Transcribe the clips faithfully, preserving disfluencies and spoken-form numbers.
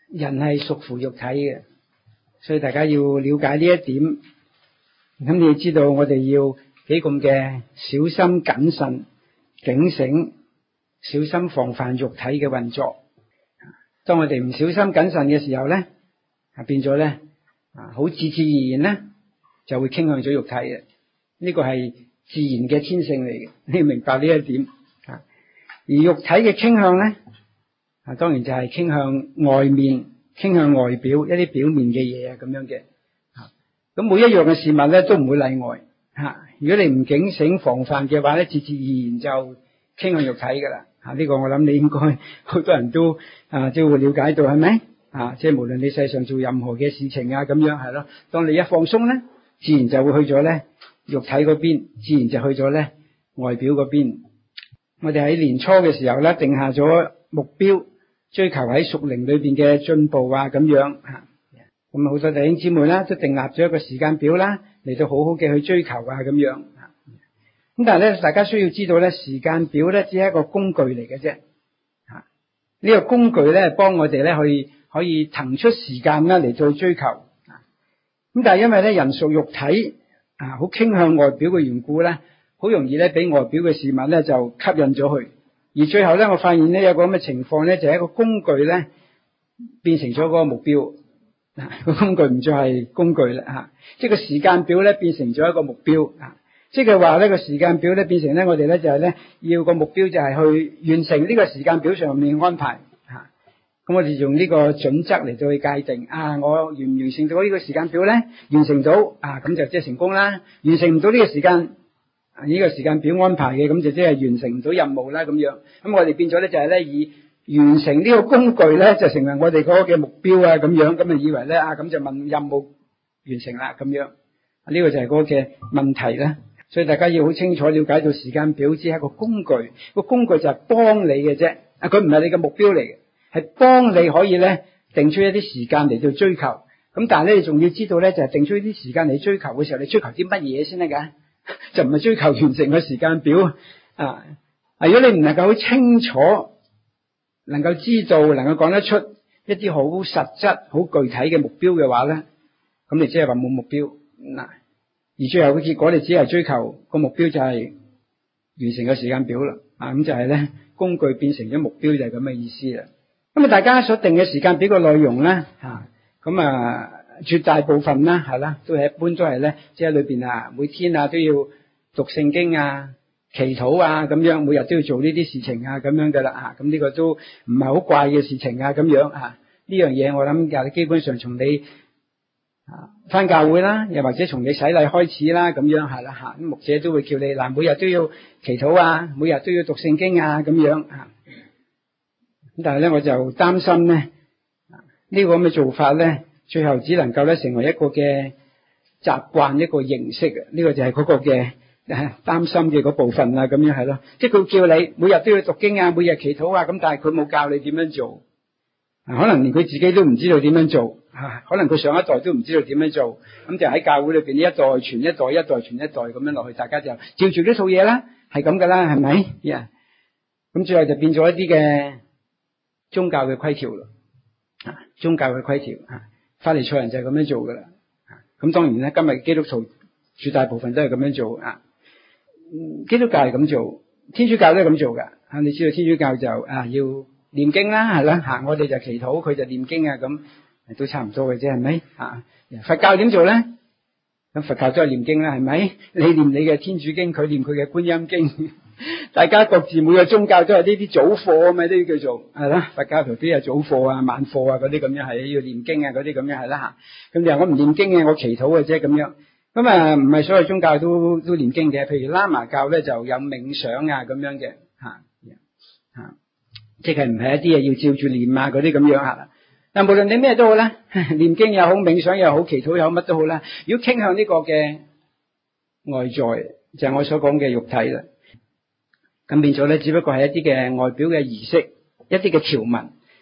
人係屬乎肉體嘅，所以大家要了解呢一點。咁你要知道我哋要幾咁嘅小心謹慎、警醒，小心防範肉體嘅運作。當我哋唔小心謹慎嘅時候咧，啊變咗咧啊好自自然然咧就會傾向咗肉體嘅。呢個係自然嘅天性嚟嘅，你要明白呢一點啊。而肉體嘅傾向咧啊，當然就係傾向外面、傾向外表一啲表面嘅嘢啊咁樣嘅。咁每一樣嘅事物咧都唔會例外吓。如果你唔警醒防範嘅話咧，自自然然就傾向肉體噶啦。啊，呢個我諗你應該好多人都啊即係會了解到，係咪啊？即係無論你世上做任何嘅事情啊，咁樣係咯。當你一放鬆咧，自然就會去咗咧肉體嗰邊，自然就去咗咧外表嗰邊。我哋喺年初嘅時候咧，定下咗目標，追求喺屬靈裏邊嘅進步啊，咁樣吓。咁好多弟兄姊妹啦，都訂立咗一個時間表啦，嚟到好好嘅去追求啊，咁樣。咁但係咧，大家需要知道咧，時間表咧只係一個工具嚟嘅啫。吓，呢個工具咧，幫我哋咧去可以騰出時間啦嚟到追求。咁但係因為咧人屬肉體啊，好傾向外表嘅緣故咧，好容易咧俾外表嘅事物咧就吸引咗佢。而最後咧，我發現咧有個咁嘅情況咧，就係一個工具咧變成咗嗰個目標。個工具唔再係工具啦吓，即係個時間表咧變成咗一個目標啊。即係話咧個時間表咧變成咧我哋咧就係咧要個目標就係去完成呢個時間表上面嘅安排吓。咁我哋用呢個準則嚟到去界定啊，我完唔完成到呢個時間表咧？完成到啊，咁就即係成功啦。完成唔到呢個時間呢個時間表安排嘅，咁就即係完成唔到任務啦咁樣。咁我哋變咗咧就係咧以完成呢個工具咧，就成為我哋嗰個嘅目標啊，咁樣咁啊，以為咧啊，咁就問任務完成啦，咁樣呢個就係嗰個嘅問題啦。所以大家要好清楚了解到時間表只係一個工具，個工具就係幫你嘅啫，啊，佢唔係你嘅目標嚟嘅，係幫你可以咧定出一啲時間嚟到追求。咁但係咧，你仲要知道咧，就係定出呢啲時間嚟追求嘅時候，你追求啲乜嘢先得噶？就唔係追求完成個時間表啊！如果你唔能夠好清楚，能夠知道，能夠講得出一啲好實質、好具體嘅目標嘅話咧，咁你即係話冇目標嗱。而最後嘅結果，你只係追求個目標就係完成個時間表啦。啊，咁就係咧工具變成咗目標，就係咁嘅意思啦。咁啊，大家所定嘅時間表嘅內容咧，吓咁啊，絕大部分啦係啦，都係一般都係咧，即係裏邊啊，每天啊都要讀聖經啊。祈禱啊，咁樣每日都要做呢啲事情啊，咁樣噶啦吓，咁呢個都唔係好怪嘅事情啊，咁樣啊，呢樣嘢我諗就基本上從你啊返教會啦，又或者從你洗禮開始啦，咁樣係啦吓，牧者都會叫你嗱，每日都要祈禱啊，每日都要讀聖經啊，咁樣啊。咁但係咧，我就擔心咧，呢個咁嘅做法咧，最後只能夠咧成為一個嘅習慣，一個形式啊，呢個就係嗰個嘅。擔心嘅嗰部分啊，咁樣係咯，即係佢叫你每日都要讀經啊，每日祈禱啊，咁但係佢冇教你點樣做，可能連佢自己都唔知道點樣做，可能佢上一代都唔知道點樣做，咁就喺教會裏邊一代傳一代，一代傳一代咁樣落去，大家就照住呢套嘢啦，係咁噶啦，係咪？呀，咁最後就變咗一啲嘅宗教嘅規條咯，啊，宗教嘅規條啊，法利賽人就係咁樣做噶啦，咁當然咧，今日基督徒絕大部分都係咁樣做啊。基督教係咁做，天主教都係咁做噶。啊，你知道天主教就啊要念經啦，係啦吓，我哋就祈禱，佢就念經啊，咁都差唔多嘅啫，係咪？啊，佛教點做咧？咁佛教都係念經啦，係咪？你念你嘅天主經，佢念佢嘅觀音經，大家各自每個宗教都係呢啲早課啊嘛，都要叫做係啦。佛教徒都有早課啊、晚課啊嗰啲咁樣，係要念經啊嗰啲咁樣係啦吓。咁就我唔念經嘅，我祈禱嘅啫咁樣。咁啊，唔係所有宗教都都念經嘅，譬如喇嘛教咧就有冥想啊咁樣嘅，吓吓，即係唔係一啲嘢要照住念啊嗰啲咁樣吓。但無論你咩都好啦，念經又好，冥想又好，祈禱又好，乜都好啦。如果傾向呢個嘅外在，就係我所講嘅肉體啦，咁變咗咧，只不過係一啲嘅外表嘅儀式，一啲嘅條文，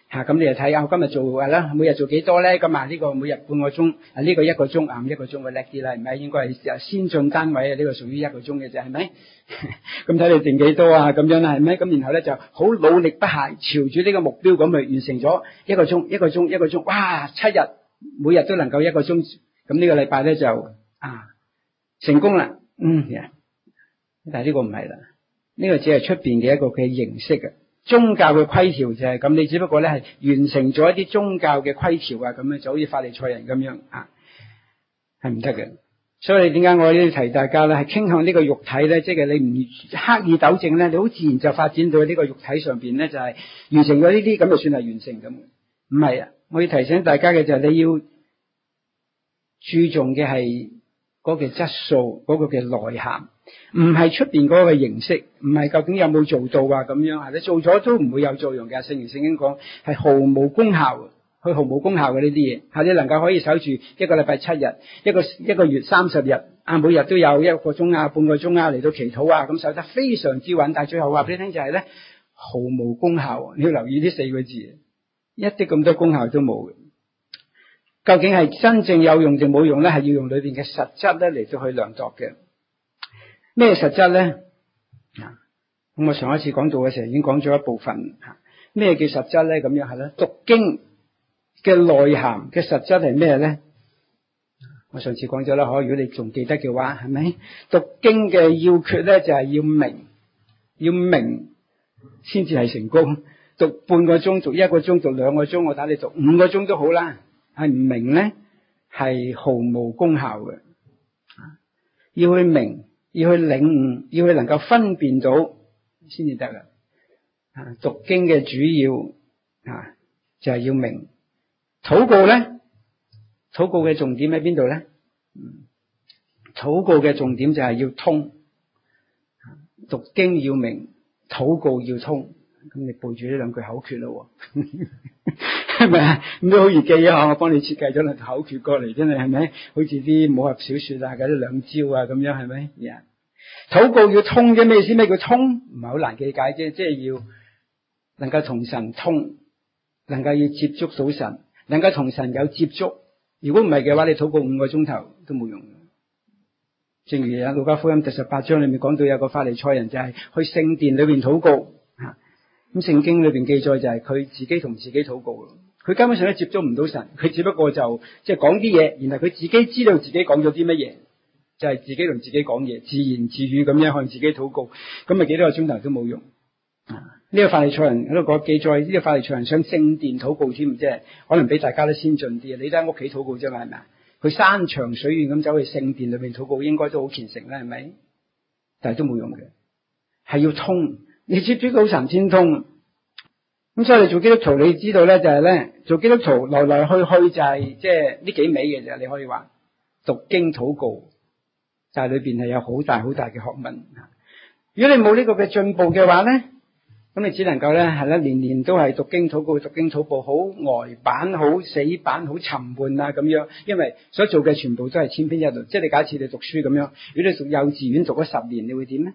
吓，咁你就睇啊，今日做係啦，每日做幾多咧？咁啊呢個每日半個鐘，啊呢個一個鐘，啊一個鐘會叻啲啦，係咪？應該係先進單位啊，呢個屬於一個鐘嘅啫，係咪？咁睇你定幾多啊？咁樣啦，係咪？咁然後咧就好努力不懈，朝住呢個目標咁去完成咗一個鐘，一個鐘，一個鐘，哇！七日每日都能夠一個鐘，咁呢個禮拜咧就啊成功啦，嗯，但係呢個唔係啦，呢個只係出邊嘅一個嘅形式啊。宗教嘅規條就係咁，你只不過咧係完成咗一啲宗教嘅規條啊，咁樣就好似法利賽人咁樣啊，係唔得嘅。所以點解我要提大家咧，係傾向呢個肉體咧，即係你唔刻意糾正咧，你好自然就發展到呢個肉體上邊咧，就係完成咗呢啲，咁就算係完成咁。唔係啊，我要提醒大家嘅就係你要注重嘅係嗰個質素，嗰個嘅內涵。唔係出邊嗰個形式，唔係究竟有冇做到啊咁樣，係你做咗都唔會有作用嘅。聖經聖經講係毫無功效，佢毫無功效嘅呢啲嘢，係你能夠可以守住一個禮拜七日，一個一個月三十日啊，每日都有一個鐘啊、半個鐘啊嚟到祈禱啊，咁守得非常之穩。但係最後話俾你聽就係咧，毫無功效。你要留意呢四個字，一啲咁多功效都冇嘅。究竟係真正有用定冇用咧？係要用裏邊嘅實質咧嚟到去量度嘅。咩實質咧？咁我上一次講到嘅時候已經講咗一部分。咩叫實質咧？咁樣係啦，讀經嘅內涵嘅實質係咩咧？我上次講咗啦，可如果你仲記得嘅話，係咪？讀經嘅要訣咧就係要明，要明先至係成功。讀半個鐘，讀一個鐘，讀兩個鐘，我打你讀五個鐘都好啦。係唔明咧，係毫無功效嘅。要去明。要去領悟，要去能夠分辨到先至得啦。啊，讀經嘅主要啊就係要明。禱告咧，禱告嘅重點喺邊度咧？嗯，禱告嘅重點就係要通。讀經要明，禱告要通。咁你背住呢兩句口訣咯，係咪啊？咁都好易記啊！我幫你設計咗兩口訣過嚟，真係係咪？好似啲武俠小說啊，嗰啲兩招啊，咁樣係咪？呀，禱告要通嘅咩意思？咩叫通？唔係好難記解啫，即係要能夠同神通，能夠要接觸到神，能夠同神有接觸。如果唔係嘅話，你禱告五個鐘頭都冇用。正如啊，路加福音第十八章裏面講到有個法利賽人就係去聖殿裏邊禱告。咁聖經裏邊記載就係佢自己同自己禱告，佢根本上都接觸唔到神，佢只不過就即係講啲嘢，然後佢自己知道自己講咗啲乜嘢，就係、是、自己同自己講嘢，自言自語咁樣向自己禱告，咁咪幾多個鐘頭都冇用。啊，呢個法利賽人喺度講記載，呢個法利賽人上聖殿禱告添，即係可能比大家都先進啲。你都喺屋企禱告啫嘛，係咪啊？佢山長水遠咁走去聖殿裏邊禱告，應該都好虔誠啦，係咪？但係都冇用嘅，係要通。你接觸到神先通，咁所以你做基督徒，你知道咧就係咧做基督徒來來去去就係即係呢幾味嘅啫。你可以話讀經禱告，但係裏邊係有好大好大嘅學問。如果你冇呢個嘅進步嘅話咧，咁你只能夠咧係咧年年都係讀經禱告、讀經禱告，好呆板、好死板、好沉悶啊咁樣。因為所做嘅全部都係千篇一律。即係你假設你讀書咁樣，如果你讀幼稚園讀咗十年，你會點咧？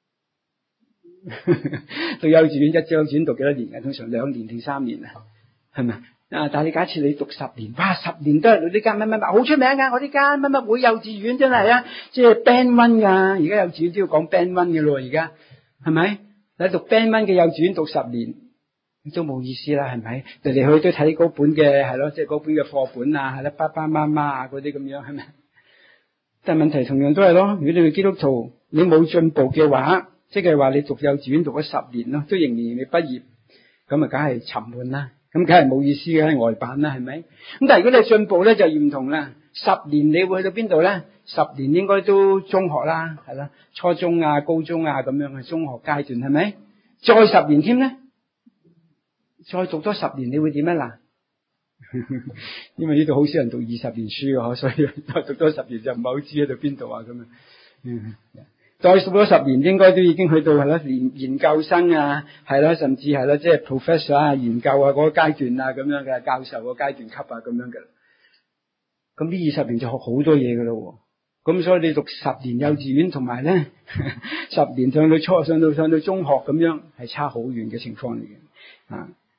讀幼稚園，一幼稚園讀幾多年啊？通常兩年定三年啊？係咪啊？但係你假設你讀十年，哇，十年都係呢間乜乜乜好出名噶，我呢間乜乜會幼稚園真係啊，即係 Band One 噶，而家幼稚園都要講 Band One 嘅咯，而家係咪？你讀 Band One 嘅幼稚園讀十年都冇意思啦，係咪？嚟嚟去去都睇嗰本嘅係咯，即係嗰本嘅課本啊，係啦，爸爸媽媽啊嗰啲咁樣，係咪？但係問題同樣都係咯，如果你係基督徒，你冇進步嘅話，即係話你讀幼稚園讀咗十年咯，都仍然未畢業，咁啊，梗係沉悶啦，咁梗係冇意思嘅，係外版啦，係咪？咁但係如果你進步咧，就唔同啦。十年你會去到邊度咧？十年應該都中學啦，係啦，初中啊、高中啊咁樣嘅中學階段，係咪？再十年添咧，再讀多十年，你會點啊？嗱，因為呢度好少人讀二十年書嘅，所以再讀多十年就唔係好知喺度邊度啊咁樣。嗯。再讀咗十年，應該都已經去到係啦，研研究生啊，係啦，甚至係啦，即係 professor 啊，研究啊嗰個階段啊，咁樣嘅教授個階段級啊，咁樣嘅。咁呢二十年就學好多嘢噶咯。咁所以你讀十年幼稚園，同埋咧十年上到初，上到上到中學咁樣，係差好遠嘅情況嚟嘅。啊，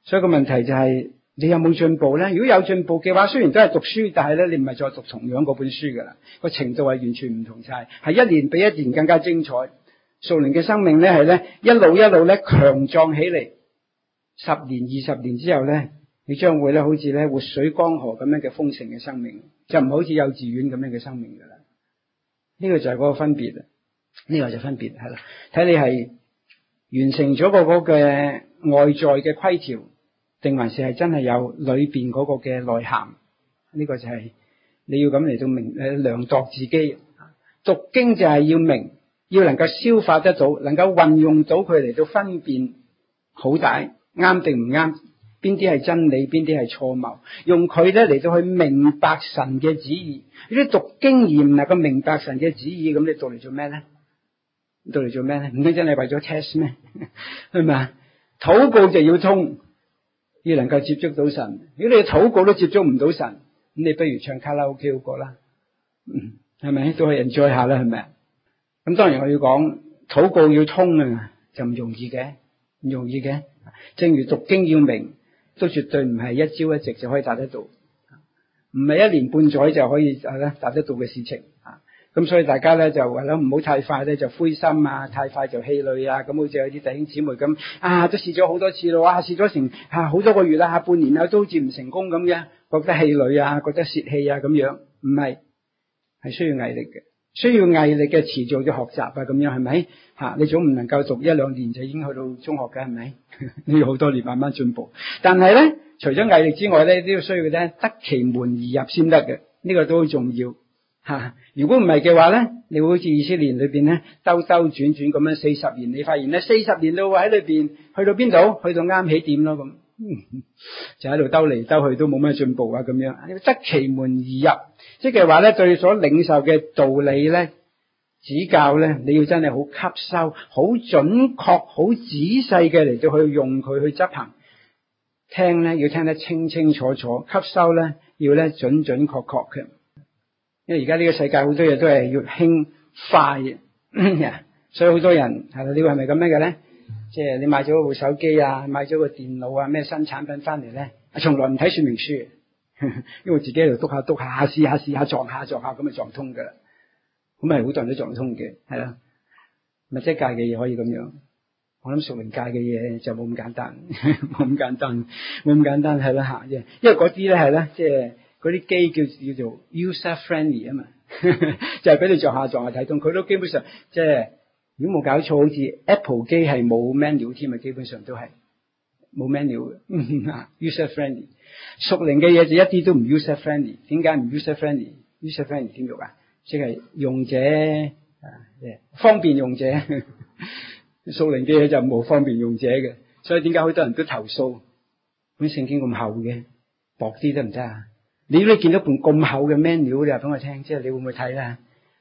所以個問題就係你有冇進步咧？如果有進步嘅話，雖然都係讀書，但係咧你唔係再讀同樣嗰本書噶啦，個程度係完全唔同晒，係一年比一年更加精彩。屬靈嘅生命咧係咧一路一路咧強壯起嚟，十年二十年之後咧，你將會咧好似咧活水江河咁樣嘅豐盛嘅生命，就唔好似幼稚園咁樣嘅生命噶啦。呢個就係嗰個分別啦，呢個就分別係啦，睇你係完成咗個嗰嘅外在嘅規條，定還是係真係有裏邊嗰個嘅內涵？呢個就係你要咁嚟到明誒量度自己。讀經就係要明，要能夠消化得到，能夠運用到佢嚟到分辨好歹，啱定唔啱，邊啲係真理，邊啲係錯謬，用佢咧嚟到去明白神嘅旨意。如果讀經而唔能夠明白神嘅旨意，咁你讀嚟做咩咧？讀嚟做咩咧？唔通真係為咗 test 咩？係咪啊？禱告就要通，要能夠接觸到神。如果你禱告都接觸唔到神，咁你不如唱卡拉 OK 好過啦。嗯，係咪都可以 enjoy 下啦？係咪？咁當然我要講禱告要通啊，就唔容易嘅，唔容易嘅。正如讀經要明，都絕對唔係一朝一夕就可以達得到，唔係一年半載就可以係啦達得到嘅事情啊。咁所以大家咧就係咯，唔好太快咧就灰心啊，太快就氣餒啊。咁好似有啲弟兄姊妹咁啊，都試咗好多次咯，哇，試咗成啊好多個月啦，下半年啊都好似唔成功咁嘅，覺得氣餒啊，覺得泄氣啊咁樣，唔係，係需要毅力嘅，需要毅力嘅持續嘅學習啊，咁樣係咪吓？你總唔能夠讀一兩年就已經去到中學嘅係咪？你要好多年慢慢進步。但係咧，除咗毅力之外咧，都要需要咧得其門而入先得嘅，呢個都好重要。吓、啊，如果唔係嘅話咧，你會好似以色列裏邊咧兜兜轉轉咁樣四十年，你發現咧四十年都會喺裏邊去到邊度？去到啱起點咯咁、嗯，就喺度兜嚟兜去都冇咩進步啊咁樣。要得其門而入，即係話咧對所領受嘅道理咧指教咧，你要真係好吸收、好準確、好仔細嘅嚟到去用佢去執行。聽咧要聽得清清楚楚，吸收咧要咧準準確確嘅。因為而家呢個世界好多嘢都係要輕快嘅，所以好多人係啦，你話係咪咁樣嘅咧？即係你買咗部手機啊，買咗個電腦啊，咩新產品翻嚟咧，從來唔睇說明書，因為自己喺度篤下篤下，試下試下撞下撞下咁就撞通噶啦。咁係好多人都撞通嘅，係啦。物質界嘅嘢可以咁樣，我諗屬靈界嘅嘢就冇咁簡單，冇咁簡單，冇咁簡單係啦吓，因為嗰啲咧係啦，即係。嗰啲機叫叫做 user friendly 啊嘛，就係俾你撞下撞下睇通，佢都基本上即係如果冇搞錯，好似 Apple 機係冇 menu 添啊，基本上都係冇 menu 嘅，user friendly。屬靈嘅嘢就一啲都唔 user friendly， 點解唔 user friendly？user friendly 點用啊？即係用者啊，方便用者。屬靈嘅嘢就冇方便用者嘅，所以點解好多人都投訴？本聖經咁厚嘅，薄啲得唔得啊？你如果你見到本咁厚嘅 menu， 你話俾我聽，即係你會唔會睇咧？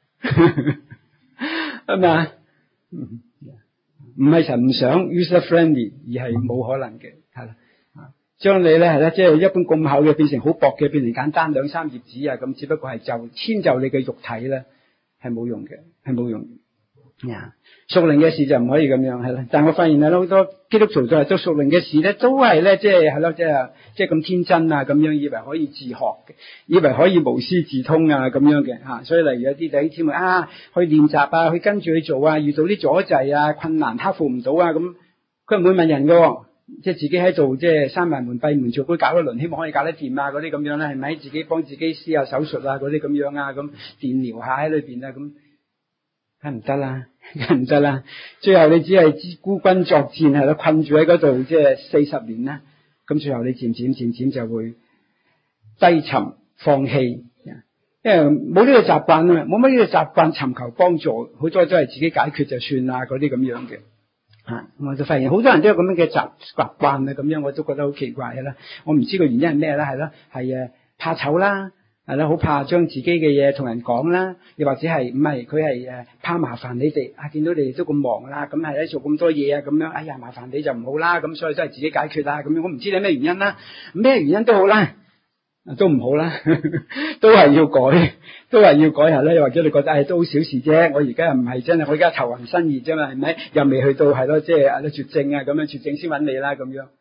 係咪啊？唔係神唔想 user friendly， 而係冇可能嘅，係啦。將你咧係啦，即係一般咁厚嘅變成好薄嘅，變成簡單兩三頁紙啊，咁只不過係就遷就你嘅肉體咧，係冇用嘅，係冇用。呀，屬靈嘅事就唔可以咁樣係啦。但係我發現係好多基督徒都係做屬靈嘅事咧，都係咧即係係咯，即係即係咁天真啊，咁樣以為可以自學嘅，以為可以無師自通啊咁樣嘅吓。所以例如有啲弟兄姊妹啊，去練習啊，去跟住去做啊，遇到啲阻滯啊、困難克服唔到啊，咁佢唔會問人㗎，即係自己喺度即係閂埋門閉門做，佢搞一輪，希望可以搞得掂啊嗰啲咁樣啦，係咪？自己幫自己施下手術啊嗰啲咁樣啊，咁電療下喺裏邊啊咁。梗唔得啦，梗唔得啦！最後你只係孤軍作戰，係咯，困住喺嗰度，即係四十年啦。咁最後你漸漸漸漸就會低沉放棄，因為冇呢個習慣啊嘛，冇乜呢個習慣尋求幫助，好多都係自己解決就算啦，嗰啲咁樣嘅。啊，我就發現好多人都有咁樣嘅習習慣啊，咁樣我都覺得好奇怪嘅啦。我唔知個原因係咩啦，係咯，係誒怕醜啦。係啦，好怕將自己嘅嘢同人講啦，又或者係唔係佢係誒怕麻煩你哋啊？見到你哋都咁忙啦，咁係咧做咁多嘢啊，咁樣哎呀麻煩你就唔好啦，咁所以都係自己解決啦，咁樣我唔知你咩原因啦，咩原因都好啦，都唔好啦，都係要改，都係要改下咧。又或者你覺得誒、哎、都好小事啫，我而家又唔係真係，我而家頭暈身熱啫嘛，係咪？又未去到係咯，即係啊絕症啊咁樣，絕症先揾你啦咁樣。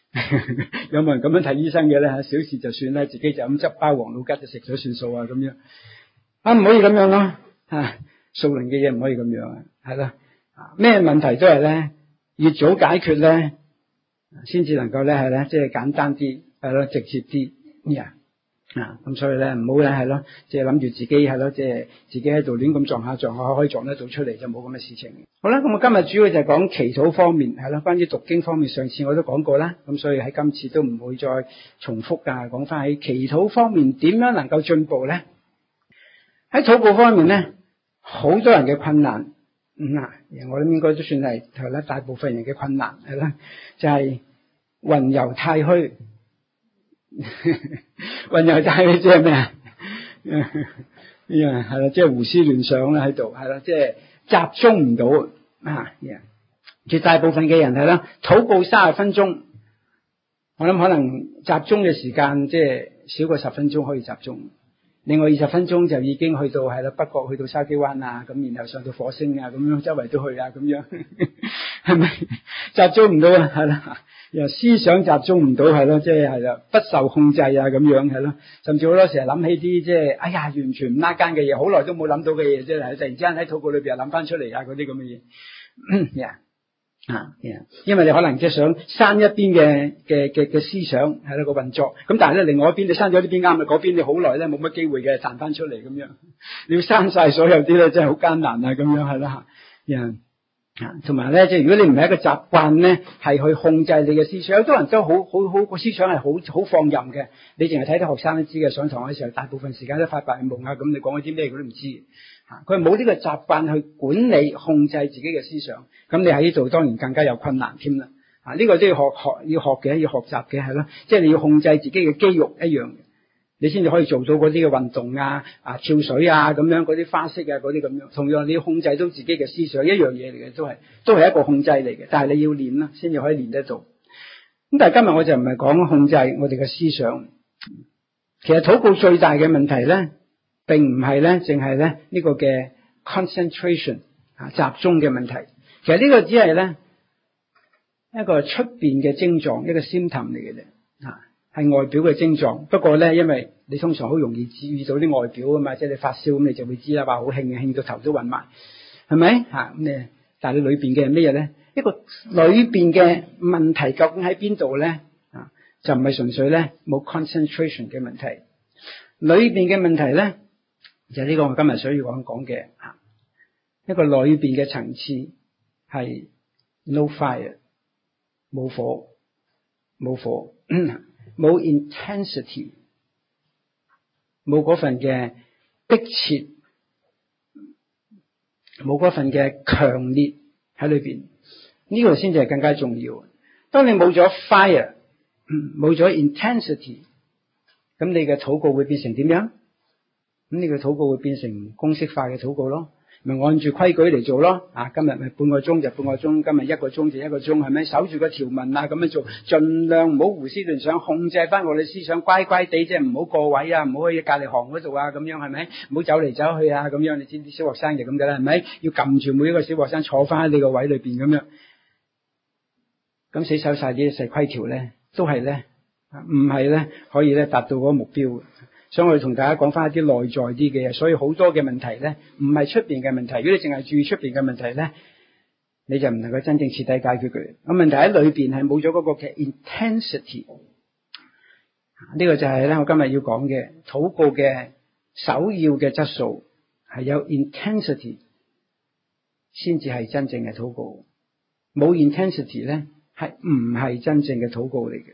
有冇人咁樣睇醫生嘅咧？小事就算啦，自己就咁執包王老吉就食咗算數啊，咁樣啊，唔可以咁樣咯。啊，屬靈嘅嘢唔可以咁樣啊，係啦。咩問題都係咧，越早解決咧，先至能夠咧係咧，即係簡單啲，係咯，直接啲呀。啊，咁所以咧唔好咧係咯，即係諗住自己係咯，即係自己喺度亂咁撞下撞下，可以撞得到出嚟，就冇咁嘅事情。好啦，咁我今日主要就係講祈禱方面，係啦，關於讀經方面，上次我都講過啦，咁所以喺今次都唔會再重複噶，講翻喺祈禱方面點樣能夠進步咧？喺禱告方面咧，好多人嘅困難，嗯啊，我諗應該都算係係啦，大部分人嘅困難係啦，就係魂遊太虛。魂遊太虛即係咩啊？係啦，即係胡思亂想啦喺度，係啦，即係集中唔到啊！絕大部分嘅人係啦，禱告三十分鐘，我諗可能集中嘅時間即係少過十分鐘可以集中。另外二十分鐘就已經去到係啦，北角去到筲箕灣啊，咁然後上到火星啊，咁樣周圍都去啊，咁樣係咪集中唔到啊？係啦，又思想集中唔到，係咯，即係係啦，不受控制啊，咁樣係咯，甚至好多時係諗起啲即係哎呀，完全唔拉更嘅嘢，好耐都冇諗到嘅嘢，即係突然之間喺禱告裏邊又諗翻出嚟啊，嗰啲咁嘅嘢。Yeah. 啊，因為你可能即係想刪一邊嘅嘅嘅嘅思想係啦個運作，咁但係咧另外一邊你刪咗呢邊啱啦，嗰邊你好耐咧冇乜機會嘅彈翻出嚟咁樣，你要刪晒所有啲咧真係好艱難啊咁樣係啦吓，啊，同埋咧即係如果你唔係一個習慣咧，係去控制你嘅思想，有好多人都好好好個思想係好好放任嘅，你淨係睇啲學生都知嘅，上堂嘅時候大部分時間都發白日夢啊，咁你講啲咩佢都唔知。佢冇呢個習慣去管理控制自己嘅思想，咁你喺呢度當然更加有困難添啦。啊，呢個都要學學要學嘅，要學習嘅係咯，即係你要控制自己嘅肌肉一樣嘅，你先至可以做到嗰啲嘅運動啊、啊跳水啊咁樣嗰啲花式啊嗰啲咁樣。同樣你要控制到自己嘅思想，一樣嘢嚟嘅，都係都係一個控制嚟嘅，但係你要練啦，先至可以練得到。咁但係今日我就唔係講控制我哋嘅思想，其實禱告最大嘅問題咧，並唔係咧，淨係咧呢個嘅 concentration 啊集中嘅問題。其實呢個只係咧一個出邊嘅症狀，一個 symptom 嚟嘅啫，啊係外表嘅症狀。不過咧，因為你通常好容易注意到啲外表啊嘛，即係你發燒咁，你就會知啦，話好興興到頭都暈埋，係咪吓咁你？但係你裏邊嘅係咩嘢咧？一個裏邊嘅問題究竟喺邊度咧？啊，就唔係純粹咧冇 concentration 嘅問題，裏邊嘅問題咧。就係呢個我今日想要講講嘅吓，一個裏邊嘅層次係 no fire， 冇火，冇火，冇 intensity， 冇嗰份嘅迫切，冇嗰份嘅強烈喺裏邊，呢個先至係更加重要。當你冇咗 fire， 冇咗 intensity， 咁你嘅禱告會變成點樣？咁呢個禱告會變成公式化嘅禱告咯，咪按住規矩嚟做咯。啊，今日咪半個鐘就半個鐘，今日一個鐘就一個鐘，係咪守住個條文啊？咁樣做，盡量唔好胡思亂想，控制翻我哋思想，乖乖地即係唔好過位啊，唔好去隔離行嗰度啊，咁樣係咪？唔好走嚟走去啊，咁樣你知唔知小學生就咁噶啦，係咪？要撳住每一個小學生坐翻喺你個位裏邊咁樣，咁死守晒啲細規條咧，都係咧，唔係咧可以咧達到嗰個目標。所以我哋同大家講翻一啲內在啲嘅嘢，所以好多嘅問題咧，唔係出邊嘅問題。如果你淨係注意出邊嘅問題咧，你就唔能夠真正徹底解決佢。咁問題喺裏邊係冇咗嗰個嘅 intensity。呢個就係咧我今日要講嘅禱告嘅首要嘅質素，係有 intensity 先至係真正嘅禱告。冇 intensity 咧，係唔係真正嘅禱告嚟嘅。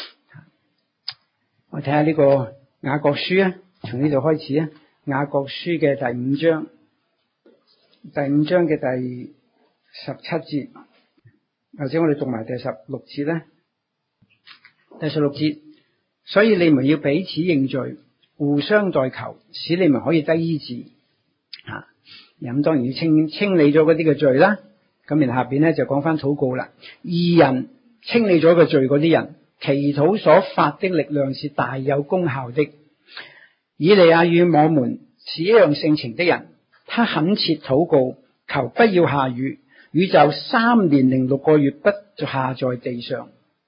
我睇下呢個雅各書啊，從呢度開始啊。雅各書嘅第五章，第五章嘅第十七節，或者我哋讀埋第十六節咧。第十六節，所以你們要彼此認罪，互相代求，使你們可以得醫治。啊，咁當然要清清理咗嗰啲嘅罪啦。咁然後下邊咧就講翻禱告啦。義人清理咗個罪嗰啲人，祈禱所發的力量是大有功效的。以利亞與我們是一樣性情的人，他懇切禱告，求不要下雨，雨就三年零六個月不下在地上。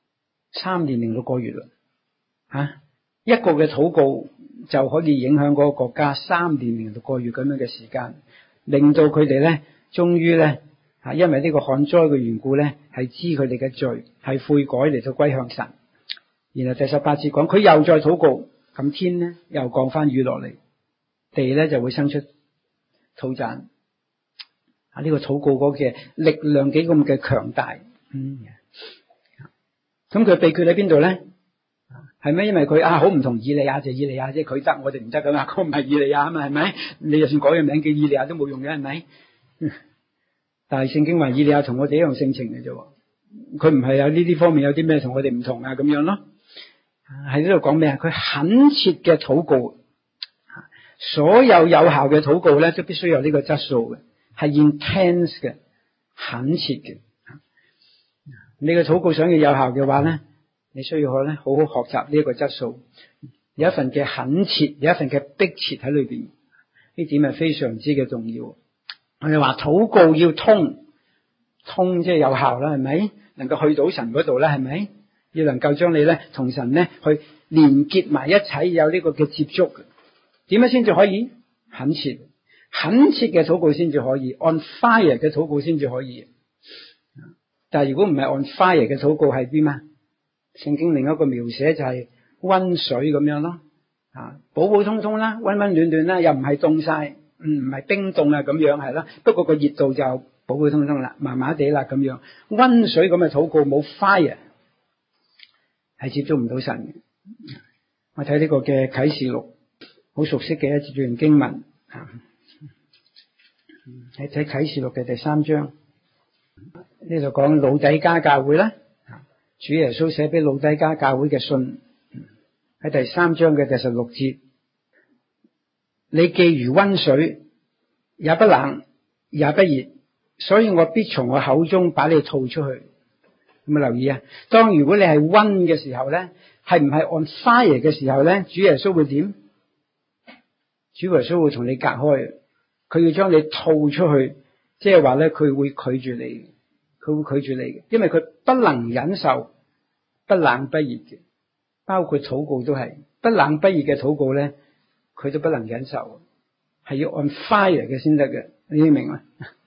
三年零六個月啦，吓、啊、一個嘅禱告就可以影響嗰個國家三年零六個月咁樣嘅時間，令到佢哋咧終於咧吓，因為呢個旱災嘅緣故咧，係知佢哋嘅罪，係悔改嚟到歸向神。然後第十八節講，佢又再禱告，咁天咧又降翻雨落嚟，地咧就會生出土產。啊，呢個禱告嗰嘅力量幾咁嘅強大。嗯，咁佢秘訣喺邊度咧？係咪因為佢啊好唔同以利亞就以利亞啫，佢得我哋唔得噶嘛？佢唔係以利亞啊嘛，係咪？你就算改個名叫以利亞都冇用嘅，係咪？但係聖經話以利亞同我哋一樣性情嘅啫，佢唔係有呢啲方面有啲咩同我哋唔同啊咁樣咯。喺呢度講咩啊？佢懇切嘅禱告，所有有效嘅禱告咧都必須有呢個質素嘅，係 intense 嘅，懇切嘅。你嘅禱告想要有效嘅話咧，你需要咧好好學習呢一個質素，有一份嘅懇切，有一份嘅迫切喺裏邊，呢點係非常之嘅重要。我哋話禱告要通，通即係有效啦，係咪？能夠去到神嗰度咧，係咪？要能夠將你咧同神咧去連結埋一齊，有呢個嘅接觸。點樣先至可以？懇切，懇切嘅禱告先至可以 ，on fire 嘅禱告先至可以。但係如果唔係 on fire 嘅禱告係邊啊？聖經另一個描寫就係溫水咁樣咯，啊，普普通通啦，溫溫暖暖啦，又唔係凍晒，嗯，唔係冰凍啊咁樣係啦。不過個熱度就普普通通啦，麻麻地啦咁樣。溫水咁嘅禱告冇 fire 係接觸唔到神嘅。我睇呢個嘅啟示錄，好熟悉嘅一段經文，喺睇啟示錄嘅第三章，呢度講老底嘉教會啦。主耶穌寫俾老底嘉教會嘅信，喺第三章嘅第十六節，你既如溫水，也不冷也不熱，所以我必從我口中把你吐出去。有冇留意啊？當如果你係溫嘅時候咧，係唔係 on fire 嘅時候咧，主耶穌會點？主耶穌會同你隔開，佢要將你吐出去，即係話咧，佢會拒絕你，佢會拒絕你嘅，因為佢不能忍受不冷不熱嘅，包括禱告都係不冷不熱嘅禱告咧，佢都不能忍受，係要 on fire 嘅先得嘅，你明嘛？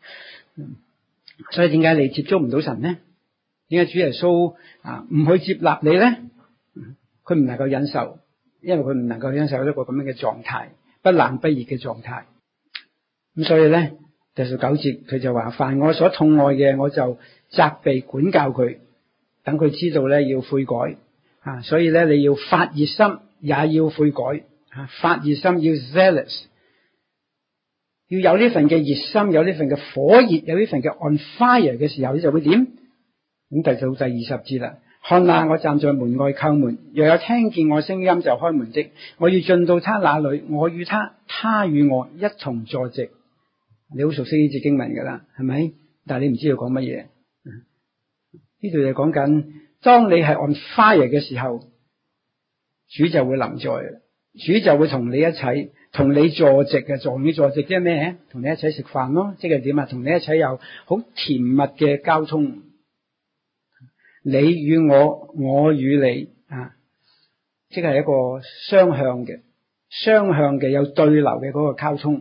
所以點解你接觸唔到神咧？點解主耶穌啊唔去接納你咧？佢唔能夠忍受，因為佢唔能夠忍受一個咁樣嘅狀態，不冷不熱嘅狀態。咁所以咧，第十九節佢就話：凡我所痛愛嘅，我就責備管教佢，等佢知道咧要悔改啊。所以咧，你要發熱心，也要悔改啊。發熱心要 zealous， 要有呢份嘅熱心，有呢份嘅火熱，有呢份嘅 on fire 嘅時候，你就會點？咁第到第二十節啦。看哪，我站在門外叩門，若有聽見我聲音就開門的，我要進到他那裏，我與他，他與我一同坐席。你好熟悉呢節經文噶啦，係咪？但係你唔知道講乜嘢。呢度就講緊，當你係 on fire 嘅時候，主就會臨在，主就會同你一齊，同你坐席嘅，同你坐席即係咩？同你一齊食飯咯，即係點啊？同你一齊有好甜蜜嘅交通。你與我，我與你啊，即係一個雙向嘅、雙向嘅有對流嘅嗰個交通。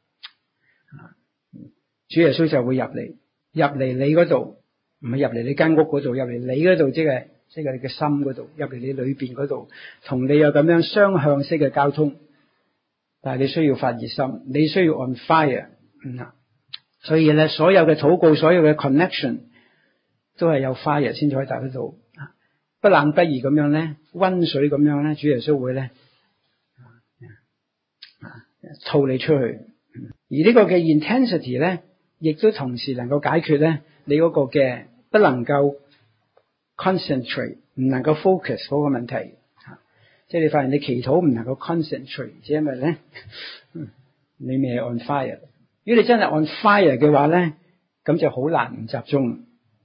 主耶穌就會入嚟，入嚟你嗰度，唔係入嚟你間屋嗰度，入嚟你嗰度，即係即係你嘅心嗰度，入嚟你裏邊嗰度，同你有咁樣雙向式嘅交通。但係你需要發熱心，你需要 on fire。嗯啊，所以咧，所有嘅禱告，所有嘅 connection。都係有 fire 先至可以達得到，不冷不熱咁樣咧，溫水咁樣咧，主耶穌會咧吐你出去。而呢個嘅 intensity 咧，亦都同時能夠解決咧你嗰個嘅不能夠 concentrate， 唔能夠 focus 嗰個問題。即係你發現你祈禱唔能夠 concentrate， 只因為咧你未係 on fire。如果你真係 on fire 嘅話咧，咁就好難唔集中。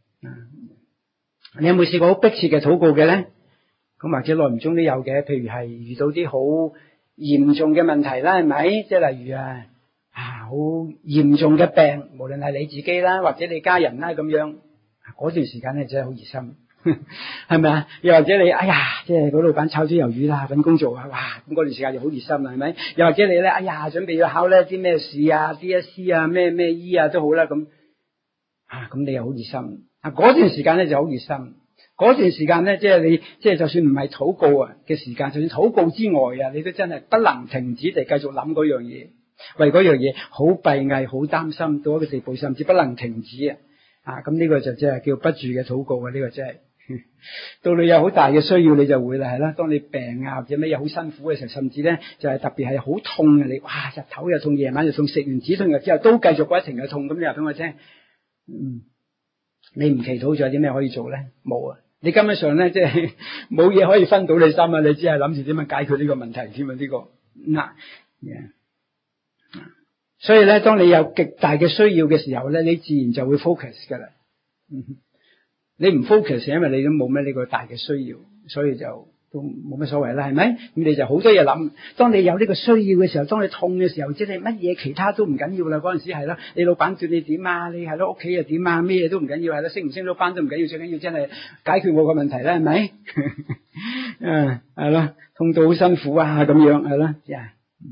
你有冇試過好迫切嘅禱告嘅咧？咁或者耐唔中都有嘅，譬如係遇到啲好嚴重嘅問題啦，係咪？即係例如啊啊好嚴重嘅病，無論係你自己啦，或者你家人啦咁樣，嗰段時間咧真係好熱心。 係咪啊？又或者你哎呀，即係個老闆炒咗魷魚啦，搵工做啊，哇！咁嗰段時間就好熱心啦，係咪？又或者你咧，哎呀，準備要考咧啲咩試啊 ，D S C 啊，咩咩 E 啊都好啦，咁啊，咁你又好熱心啊！嗰段時間咧就好熱心，嗰段時間咧，即係你即係就算唔係禱告啊嘅時間，就算禱告之外啊，你都真係不能停止地繼續諗嗰樣嘢，為嗰樣嘢好閉翳、好擔心到一個地步，甚至不能停止啊！啊，咁呢個就即係叫不住嘅禱告啊！呢個真係。到你有好大嘅需要，你就會啦，係啦。當你病啊或者咩嘢好辛苦嘅時候，甚至咧就係特別係好痛嘅，你哇日頭又痛，夜晚又痛，食完止痛藥之後都繼續不停嘅痛，咁你話俾我聽，嗯，你唔祈禱仲有啲咩可以做咧？冇啊！你根本上咧即係冇嘢可以分到你心啊！你只係諗住點樣解決呢個問題添啊？呢個嗱，所以咧，當你有極大嘅需要嘅時候咧，你自然就會 focus 噶啦。嗯你唔 focus， 因為你都冇咩呢個大嘅需要，所以就都冇乜所謂啦，係咪？咁你就好多嘢諗。當你有呢個需要嘅時候，當你痛嘅時候，即係乜嘢其他都唔緊要啦。嗰陣時係啦，你老闆叫你點啊？你係咯，屋企又點啊？咩嘢都唔緊要，係啦，升唔升到班都唔緊要，最緊要真係解決我個問題啦，係咪？嗯，係啦，痛到好辛苦啊，咁樣係啦，呀，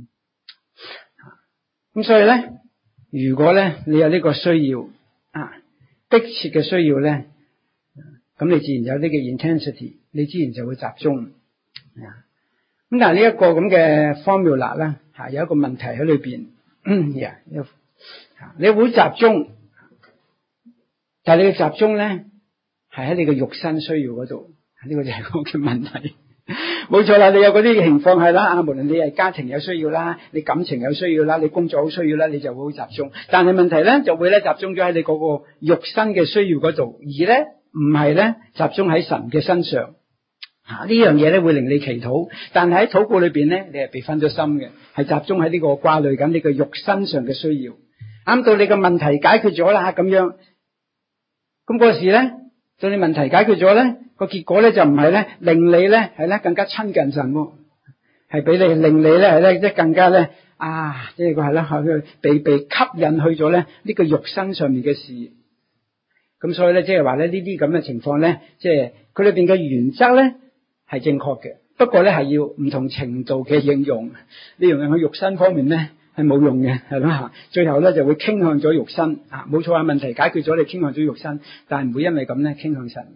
咁所以咧，如果咧你有呢個需要啊，迫切嘅需要咧。咁你自然有呢個 intensity， 你自然就會集中。咁但係呢一個咁嘅 formula 咧，吓有一個問題喺裏邊。呀，你會集中，但係你嘅集中咧係喺你嘅肉身需要嗰度，呢個就係我嘅問題。冇錯啦，你有嗰啲情況係啦，啊，無論你係家庭有需要啦，你感情有需要啦，你工作好需要啦，你就會好集中。但係問題咧就會咧集中咗喺你嗰個肉身嘅需要嗰度，而咧。唔係咧，集中喺神嘅身上，啊呢樣嘢咧會令你祈禱，但係喺禱告裏邊咧，你係被分咗心嘅，係集中喺呢個掛慮緊你個肉身上嘅需要。啱到你個問題解決咗啦，咁樣，咁嗰時咧，到你問題解決咗咧，個結果咧就唔係咧令你咧係咧更加親近神，係俾你令你咧係咧即係更加咧啊，即係個係啦，佢被被吸引去咗咧呢個肉身上面嘅事。咁所以咧，即係話咧呢啲咁嘅情況咧，即係佢裏邊嘅原則咧係正確嘅，不過咧係要唔同程度嘅應用。你用喺肉身方面咧係冇用嘅，係啦，最後咧就會傾向咗肉身啊，冇錯啊，問題解決咗，你傾向咗肉身，但係唔會因為咁咧傾向神。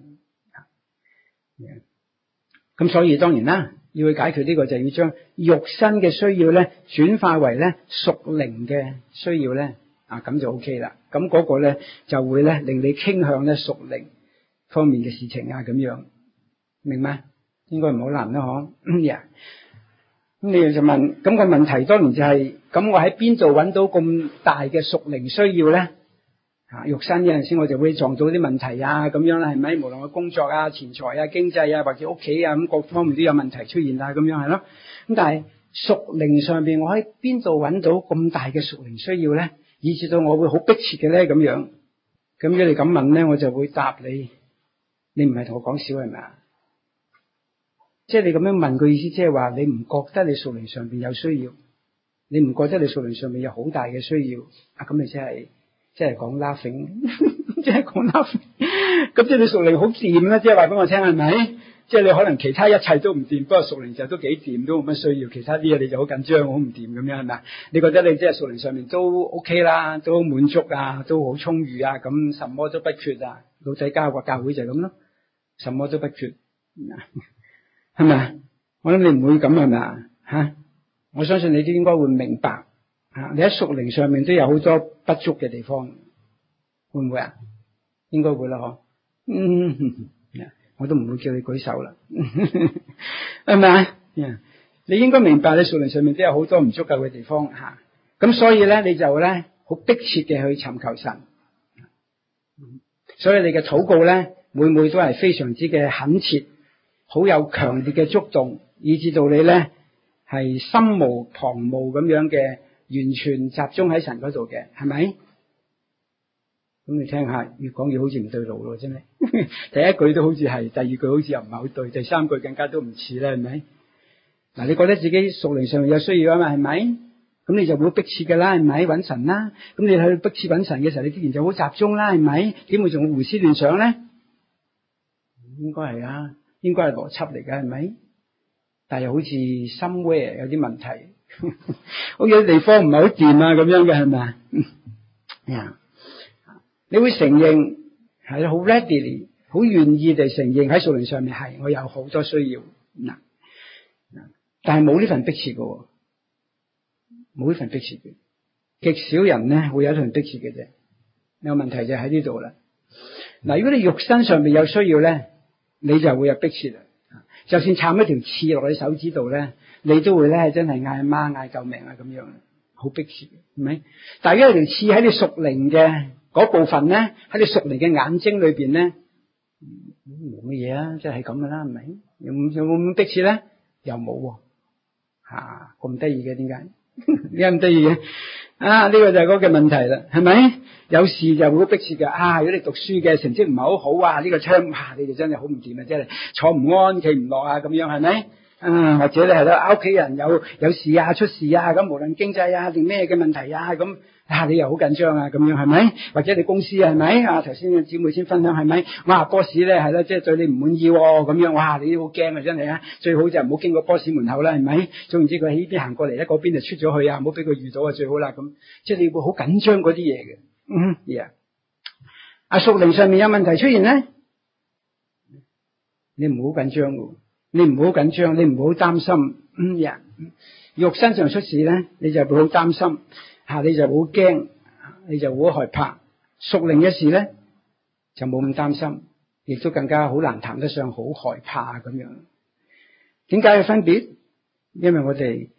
咁所以當然啦，要去解決呢個就要將肉身嘅需要咧轉化為咧屬靈嘅需要咧。啊，咁就 OK 啦。咁嗰個咧就會咧令你傾向咧屬靈方面嘅事情啊，咁樣明嗎？應該唔好難啦，嗬。咁呀，咁你就問，咁個問題當然就係，咁我喺邊度揾到咁大嘅屬靈需要咧？啊，肉身有陣時我就會撞到啲問題啊，咁樣啦，係咪？無論我工作啊、錢財啊、經濟啊，或者屋企啊，咁各方面都有問題出現啊，咁樣係咯。咁但係屬靈上邊，我喺邊度揾到咁大嘅屬靈需要咧？以至到我會好迫切嘅咧咁樣，咁如果你咁問咧，我就會答你，你唔係同我講笑係咪啊？即係你咁樣問個意思，即係話你唔覺得你屬靈上邊有需要，你唔覺得你屬靈上邊有好大嘅需要啊？咁你即係即係講 laughing， 即係講 laughing， 咁即係你屬靈好掂啦，即係話俾我聽係咪？即係你可能其他一切都唔掂，不過屬靈就都幾掂，都冇乜需要。其他啲嘢你就好緊張，好唔掂咁樣係咪啊？你覺得你即係屬靈上面都 OK 啦，都滿足啊，都好充裕啊，咁什麼都不缺啊。老仔教個教會就係咁咯，什麼都不缺，係咪啊？我諗你唔會咁係咪啊？吓，我相信你都應該會明白啊。你喺屬靈上面都有好多不足嘅地方，會唔會啊？應該會啦，嗬。嗯。我都唔會叫你舉手啦，係咪啊？你應該明白你屬靈上面都有好多唔足夠嘅地方吓，咁所以咧你就咧好迫切嘅去尋求神，所以你嘅禱告咧每每都係非常之嘅懇切，好有強烈嘅觸動，以至到你咧係心無旁騖咁樣嘅，完全集中喺神嗰度嘅，係咪？咁你聽下，越講越好似唔對路咯，真係。第一句都好似係，第二句好似又唔係好對，第三句更加都唔似啦，係咪？嗱，你覺得自己屬靈上面有需要啊嘛，係咪？咁你就會迫切噶啦，係咪？揾神啦，咁你去迫切揾神嘅時候，你自然就好集中啦，係咪？點會仲會胡思亂想咧？ 應該係啊，應該係邏輯嚟㗎，係咪？但係又好似 somewhere 有啲問題，好似啲地方唔係好掂啊咁樣嘅，係咪啊？呀，你會承認係啦，好 readily， 好願意地承認喺屬靈上面係我有好多需要嗱，但係冇呢份迫切嘅，冇呢份迫切嘅，極少人咧會有呢份迫切嘅啫。有問題就喺呢度啦。嗱，如果你肉身上面有需要咧，你就會有迫切啦。就算插一條刺落你手指度咧，你都會咧真係嗌阿媽嗌救命啊咁樣，好迫切，係咪？但係如果條刺喺你屬靈嘅嗰部分咧，喺你屬靈嘅眼睛裏邊咧，冇乜嘢啊，即係咁噶啦，係咪？有冇有冇咁迫切咧？又冇喎，吓咁得意嘅，點解？點解咁得意嘅？啊，呢個就係嗰個問題啦，係咪？有事就會迫切嘅。啊，如果你讀書嘅成績唔係好好啊，呢個窗啊，你哋真係好唔掂啊，即係坐唔安企唔落啊，咁樣係咪？啊，或者咧係啦，屋企人有有事啊，出事啊，咁無論經濟啊定咩嘅問題啊，咁啊你又好緊張啊，咁樣係咪？或者你公司係咪？啊，頭先嘅姊妹先分享係咪？哇，boss 咧係啦，即係對你唔滿意咁樣，哇，你都好驚啊，真係啊！最好就唔好經過 boss 門口啦，係咪？總言之，佢喺呢邊行過嚟咧，嗰邊就出咗去啊，唔好俾佢遇到啊，最好啦。咁即係你會好緊張嗰啲嘢嘅。嗯，yeah。啊，屬靈上面有問題出現咧，你唔好緊張嘅。你唔好緊張，你唔好擔心。嗯呀，肉身上出事咧，你就會好擔心，吓你就好驚，你就好害怕。屬靈嘅事咧，就冇咁擔心，亦都更加好難談得上好害怕咁樣。點解有分別？因為我哋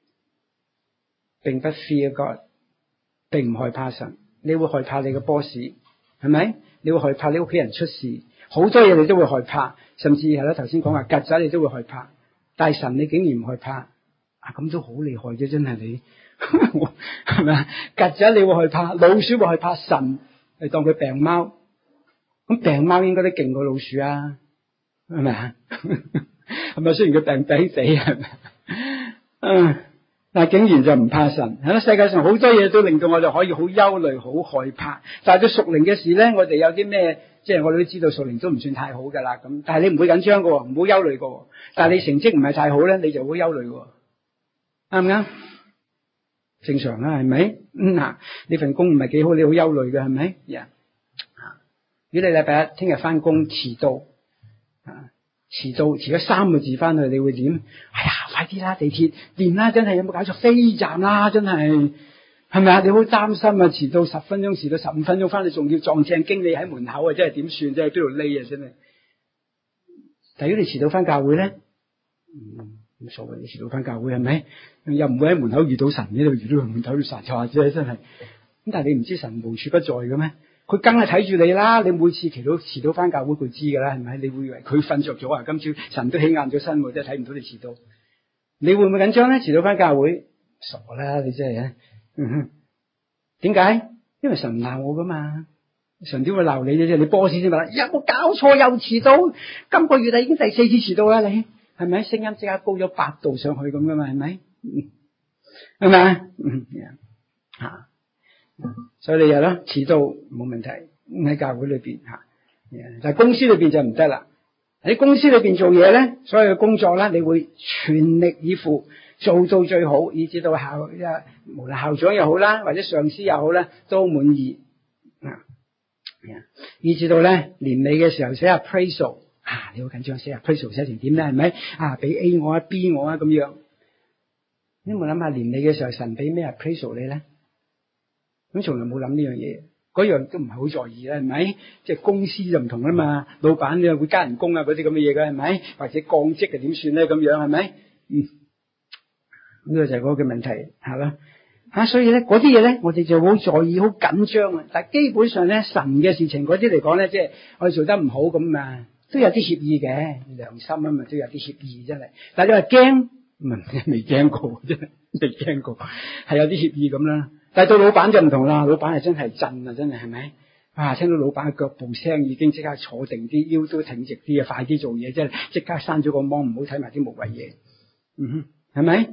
並不 fear God， 並唔害怕神。你會害怕你嘅 boss， 係咪？你會害怕你屋企人出事，好多嘢你都會害怕。甚至係啦，頭先講話曱甴你都會害怕，但係神你竟然唔害怕，啊咁都好厲害啫，真係你係咪啊？曱甴你會害怕，老鼠會害怕，神你當佢病貓，咁病貓應該都勁過老鼠啊，係咪啊？係咪？雖然佢病病地係咪？嗯，但係竟然就唔怕神。喺世界上好多嘢都令到我哋可以好憂慮、好害怕，但係對屬靈嘅事咧，我哋有啲咩？即係我哋都知道屬靈都唔算太好噶啦，咁但係你唔會緊張噶，唔好憂慮噶。但係你成績唔係太好咧，你就會憂慮噶，啱唔啱？正常啦，係咪？嗯嗱，呢份工唔係幾好，你好憂慮嘅係咪？呀，如果你禮拜一聽日翻工遲到，啊，遲到遲咗三個字翻去，你會點？哎呀，快啲啦，地鐵掂啦，真係有冇搞錯？飛站啦，真係。係咪啊？你好擔心啊！遲到十分鐘，遲到十五分鐘翻去，仲要撞正經理喺門口啊！真係點算？真係邊度匿啊！真係。但係如果你遲到翻教會咧，嗯，冇所謂，你遲到翻教會係咪？又唔會喺門口遇到神，呢度遇到門口遇到神就話啫，真係。咁但係你唔知神無處不在嘅咩？佢梗係睇住你啦！你每次遲到遲到翻教會，佢知噶啦，係咪？你會以為佢瞓着咗啊？今朝神都起晏咗身，真係睇唔到你遲到。你會唔會緊張咧？遲到翻教會，傻啦！你真係啊！嗯哼，點解？因為神唔鬧我噶嘛，神點會鬧你啫？你 boss 先話，有冇搞錯又遲到？今個月啊已經第四次遲到啦，你係咪？聲音即刻高咗八度上去咁噶嘛？係咪？係咪啊？吓，所以你又咯，遲到冇問題，喺教會裏邊吓，但係公司裏邊就唔得啦。喺公司裏邊做嘢咧，所有嘅工作咧，你會全力以赴。做到最好，以至到校無論校長又好啦，或者上司又好啦，都滿意啊！以至到咧年尾嘅時候寫下 appraisal 啊，你好緊張寫下 appraisal 寫成點咧？係咪啊？俾 A 我啊 B 我啊咁樣？你有冇諗下年尾嘅時候神俾咩 appraisal 你咧？咁從來冇諗呢樣嘢，嗰樣都唔係好在意啦，係咪？即係公司就唔同啦嘛，老闆又會加人工啊嗰啲咁嘅嘢嘅係咪？或者降職嘅點算咧？咁樣係咪？嗯。呢個就係嗰個問題，係啦吓，所以咧嗰啲嘢咧，我哋就好在意，好緊張啊。但係基本上咧，神嘅事情嗰啲嚟講咧，即係我哋做得唔好咁啊，都有啲歉意嘅，良心啊嘛，都有啲歉意真係。但係你話驚，唔係未驚過，真係未驚過，係有啲歉意咁啦。但係到老闆就唔同啦，老闆係真係震啊，真係係咪？啊，聽到老闆嘅腳步聲，已經即刻坐定啲，腰都挺直啲啊，快啲做嘢，即係即刻閂咗個芒，唔好睇埋啲無謂嘢。嗯哼，係咪？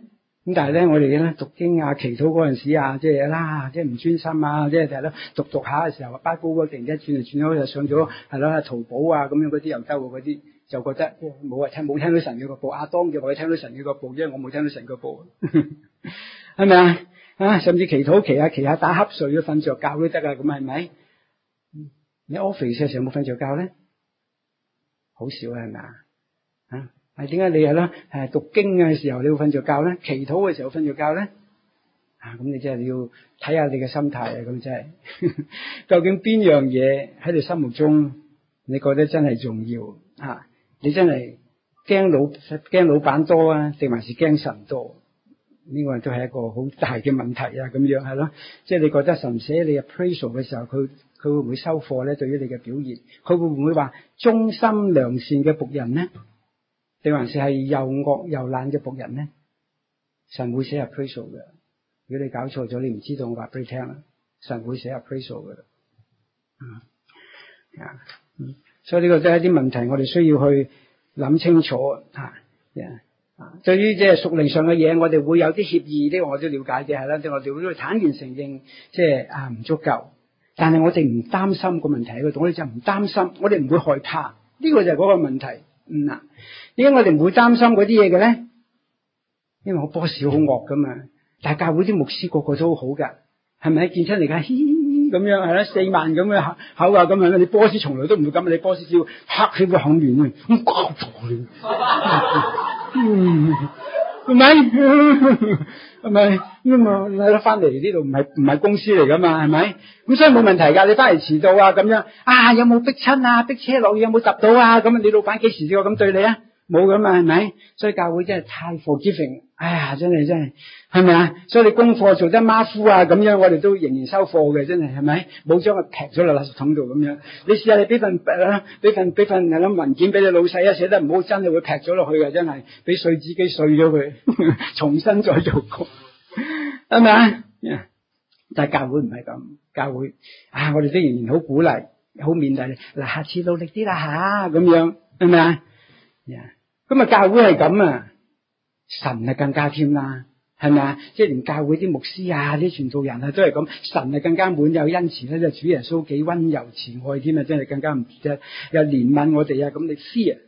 咁但係咧，我哋咧讀經啊、祈禱嗰陣時啊，即係啦，即係唔專心啊，即係就係咯，讀讀下嘅時候，巴高嗰突然間轉嚟轉咗，就上咗係咯淘寶啊咁樣嗰啲又得喎，嗰啲就覺得冇啊聽冇聽到神嘅腳步。亞當嘅話佢聽到神嘅腳步，因為我冇聽到神嘅腳步，係咪啊？啊，甚至祈禱祈下祈下打瞌睡，瞓着覺都得啊，咁係咪？你 office 嘅時候有冇瞓着覺咧？好少係咪啊？啊，係點解你係咯？誒，讀經嘅時候你會瞓着覺咧？祈禱嘅時候瞓着覺咧？啊，咁你真係要睇下你嘅心態啊！咁真係，究竟邊樣嘢喺你心目中你覺得真係重要啊？你真係驚老驚老闆多啊，定還是驚神多？呢個都係一個好大嘅問題啊！咁樣係咯，即係你覺得神寫你 appraisal 嘅時候，佢佢會唔會收貨咧？對於你嘅表現，佢會唔會話忠心良善嘅僕人咧？定還是係又惡又懶嘅僕人咧？神會寫 appraisal 嘅。如果你搞錯咗，你唔知道，我話俾你聽啦。神會寫 appraisal 嘅。嗯啊，嗯，所以呢個都係一啲問題，我哋需要去諗清楚啊。Yeah. 啊，對於即係屬靈上嘅嘢，我哋會有啲協議，呢個我都了解嘅係啦。即係我哋會坦然承認，即係啊唔足夠。但係我哋唔擔心個問題喺度，我哋就唔擔心，我哋唔會害怕。呢個就係嗰個問題。嗯嗱，點解我哋唔會擔心嗰啲嘢嘅咧？因為我 boss 好惡噶嘛，但係教會啲牧師個個都好噶，係咪？見親嚟噶，嘻嘻咁樣係啦，四萬咁嘅口啊咁樣，你 boss 從來都唔會咁，你 boss 只要黑起個口面啊，咁搞錯你。嗯，係咪？係咪？咁啊，嚟得翻嚟呢度唔係唔係公司嚟噶嘛？係咪？咁所以冇問題噶。你翻嚟遲到啊，咁樣啊，有冇逼親啊？逼車落雨有冇揼到啊？咁你老闆幾時試過咁對你啊？冇噶嘛，係咪？所以教會真係太 forgiving，哎呀，真係真係，係咪啊？所以你功課做得馬虎啊，咁樣我哋都仍然收貨嘅，真係係咪？冇將佢劈咗落垃圾桶度咁樣。你試下你俾份誒，俾份俾份係諗文件俾你老細啊，寫得唔好，真係會劈咗落去嘅，真係俾碎紙機碎咗佢，重新再做過，係咪啊？但係教會唔係咁，教會啊，我哋都仍然好鼓勵，好勉勵你，嗱，下次努力啲啦吓，咁樣係咪啊？咁啊，教會係咁啊，神啊更加添啦，係咪啊？即係連教會啲牧師啊、啲傳道人啊都係咁，神啊更加滿有恩慈咧，就主耶穌幾溫柔慈愛添啊，真係更加唔即係又憐憫我哋啊！咁你 fear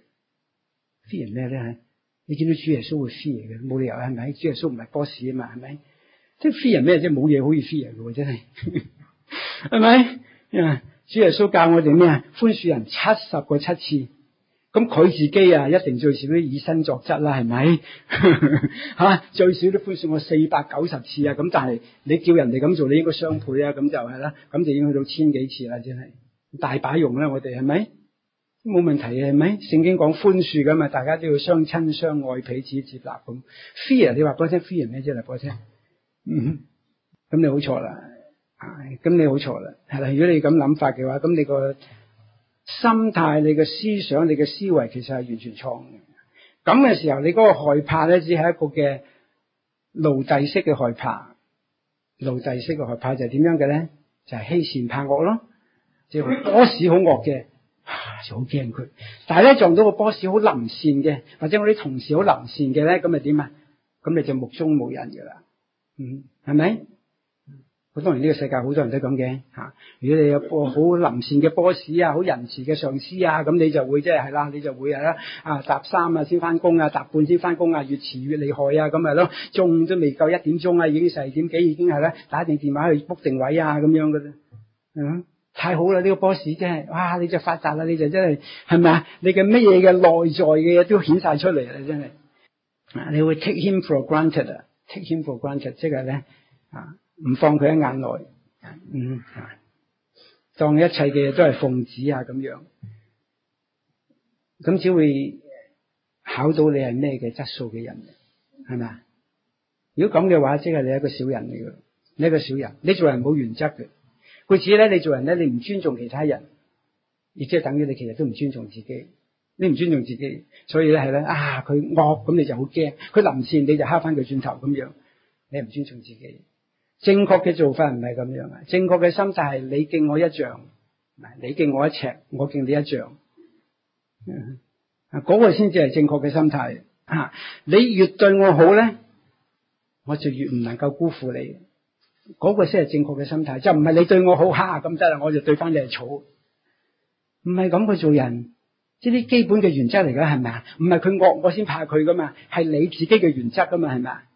fear 咩咧？你見到主耶穌會 fear 嘅，冇理由係咪？主耶穌唔係 boss 啊嘛，係咪？即係 fear 咩？即係冇嘢可以 fear 嘅，真係係咪？主耶穌教我哋咩啊？寬恕人七十個七次。咁佢自己啊，一定最少都以身作則啦，係咪？吓最少都寬恕我四百九十次啊！咁但係你叫人哋咁做，你應該雙倍啊！咁就係啦，咁就已經去到千幾次啦，真係大把用啦！我哋係咪？冇問題嘅係咪？聖經講寬恕噶嘛，大家都要相親相愛，彼此接納咁。fear 你話俾我聽 fear 咩啫？嚟俾我聽。嗯，咁你好錯啦，咁你好錯啦，係啦。如果你咁諗法嘅話，咁你個心態、你嘅思想、你嘅思維，其實係完全錯誤嘅。咁嘅時候，你嗰個害怕咧，只係一個嘅奴隸式嘅害怕。奴隸式嘅害怕就係點樣嘅咧？就係、是、欺善怕惡咯。即係 boss 好惡嘅，就好驚佢。但係咧撞到個 boss 好臨善嘅，或者我啲同事好臨善嘅咧，咁咪點啊？咁你就目中無人噶啦。嗯，係咪？好當然呢個世界好多人都咁嘅吓。如果你有個好臨善嘅 boss 啊，好仁慈嘅上司啊，咁你就會即係係啦，你就會係啦啊，搭三啊先翻工啊，搭半先翻工啊，越遲越厲害啊，咁咪咯。中午都未夠一點鐘啊，已經十二點幾，已經係啦，打定電話去 book 定位啊，咁樣噶啦。嗯，太好啦！呢個 boss 真係，哇！你就發達啦，你就真係係咪啊？你嘅乜嘢嘅內在嘅嘢都顯晒出嚟啦，真係。啊，你會 take him for granted 啊 ，take him for granted，即係咧啊。唔放佢喺眼內，嗯，當一切嘅嘢都係奉旨啊咁樣，咁只會考到你係咩嘅質素嘅人，係咪啊？如果咁嘅話，即係你係一個小人嚟嘅，你係一個小人，你做人冇原則嘅。故此咧，你做人咧，你唔尊重其他人，亦即係等於你其實都唔尊重自己。你唔尊重自己，所以咧係咧啊，佢惡咁你就好驚，佢臨善你就敲翻佢轉頭咁樣，你唔尊重自己。正確嘅做法唔係咁樣啊！正確嘅心態係你敬我一丈，你敬我一尺，我敬你一丈。啊，嗰個先至係正確嘅心態。啊，你越對我好咧， 我就越唔能夠辜負你。嗰個先係正確嘅心態，就唔係你對我好蝦咁得啦，我就對翻你係草。唔係咁去做人，即係啲基本嘅原則嚟噶，係咪啊？唔係佢惡我先怕佢噶嘛，係你自己嘅原則噶嘛，係咪啊？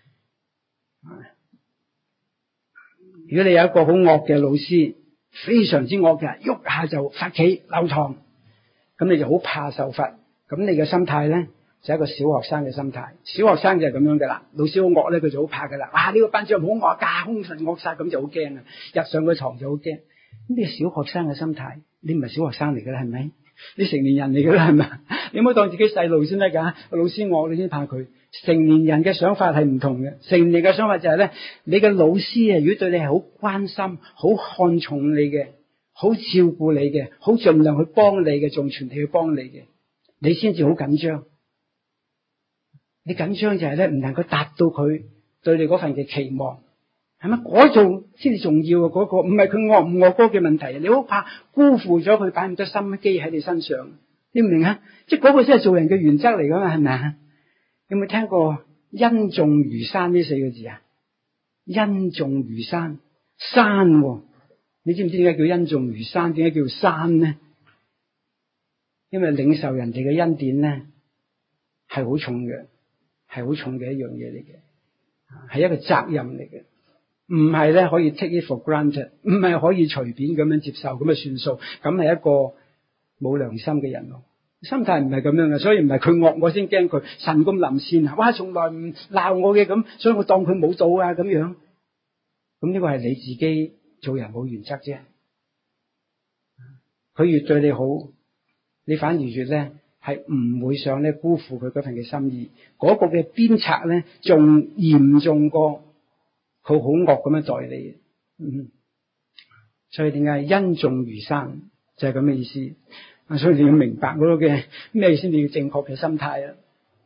如果你有一個好惡嘅老師，非常之惡嘅，喐下就罰企留堂，咁你就好怕受罰。咁你嘅心態咧就係一個小學生嘅心態。小學生就係咁樣噶啦，老師好惡咧，佢就好怕噶啦。哇！呢個班主任好惡噶，兇神惡煞，咁就好驚啊！入上個堂就好驚。咁你小學生嘅心態，你唔係小學生嚟噶啦，係咪？你成年人嚟噶啦，係咪？你唔好當自己細路先得噶。老師惡你先怕佢。成年人嘅想法係唔同嘅。成年嘅想法就係咧，你嘅老師啊，如果對你係好關心、好看重你嘅、好照顧你嘅、好盡量去幫你嘅，仲全力去幫你嘅，你先至好緊張。你緊張就係咧，唔能夠達到佢對你嗰份嘅期望，係咪？嗰種先至重要啊！嗰個唔係佢惡唔惡嗰嘅問題，你好怕辜負咗佢擺咁多心機喺你身上，你唔明啊？即係嗰個先係做人嘅原則嚟噶嘛，係咪啊？有冇聽過恩重如山呢四個字啊？恩重如山，山、哦，你知唔知點解叫恩重如山？點解叫山呢？因為領受人哋嘅恩典咧，係好重嘅，係好重嘅一樣嘢嚟嘅，係一個責任嚟嘅，唔係咧可以 take it for granted， 唔係可以隨便咁樣接受咁嘅算數，咁係一個冇良心嘅人咯。心態唔係咁樣嘅，所以唔係佢惡我先驚佢，神咁臨善啊！哇，從來唔鬧我嘅咁，所以我當佢冇到啊咁樣。咁呢個係你自己做人冇原則啫。佢越對你好，你反而越咧係唔會想咧辜負佢嗰份嘅心意。嗰個嘅鞭策咧，仲嚴重過佢好惡咁樣待你。嗯，所以點解恩重如山就係咁嘅意思。所以你要明白嗰個嘅咩先至要正確嘅心態啊！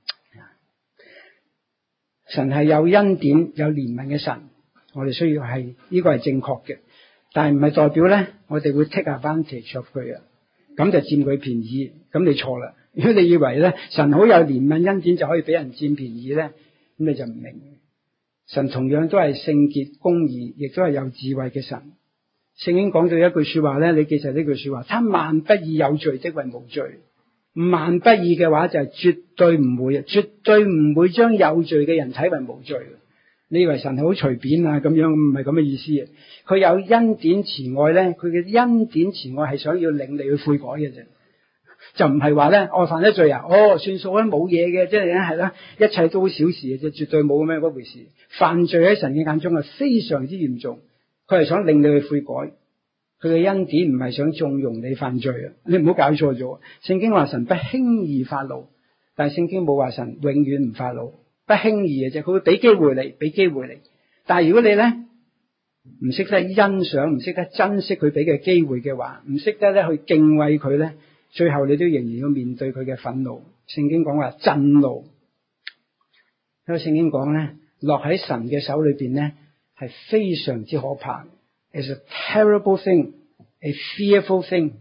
神係有恩典、有憐憫嘅神，我哋需要係呢個係正確嘅，但係唔係代表咧我哋會 take advantage of 佢啊，咁就佔佢便宜，咁你錯啦！如果你以為咧神好有憐憫恩典就可以俾人佔便宜咧，咁你就唔明。神同樣都係聖潔、公義，亦都係有智慧嘅神。聖經講到一句說話咧，你記住呢句說話，他萬不以有罪的為無罪。萬不以嘅話就係絕對唔會，絕對唔會將有罪嘅人睇為無罪。你以為神係好隨便啊咁樣？唔係咁嘅意思。佢有恩典慈愛咧，佢嘅恩典慈愛係想要令你去悔改嘅啫，就唔係話咧我犯咗罪啊，哦算數啦，冇嘢嘅，即係係啦，一切都好小事嘅啫，絕對冇咩嗰回事。犯罪喺神嘅眼中係非常之嚴重。佢係想令你去悔改，佢嘅恩典唔係想縱容你犯罪啊！你唔好搞錯咗。聖經話神不輕易發怒，但係聖經冇話神永遠唔發怒，不輕易嘅啫。佢會俾機會你，俾機會你。但係如果你咧唔識得欣賞，唔識得珍惜佢俾嘅機會嘅話，唔識得咧去敬畏佢咧，最後你都仍然要面對佢嘅憤怒。聖經講話震怒，因為聖經講咧落喺神嘅手裏邊咧。係非常之可怕。It's a terrible thing, a fearful thing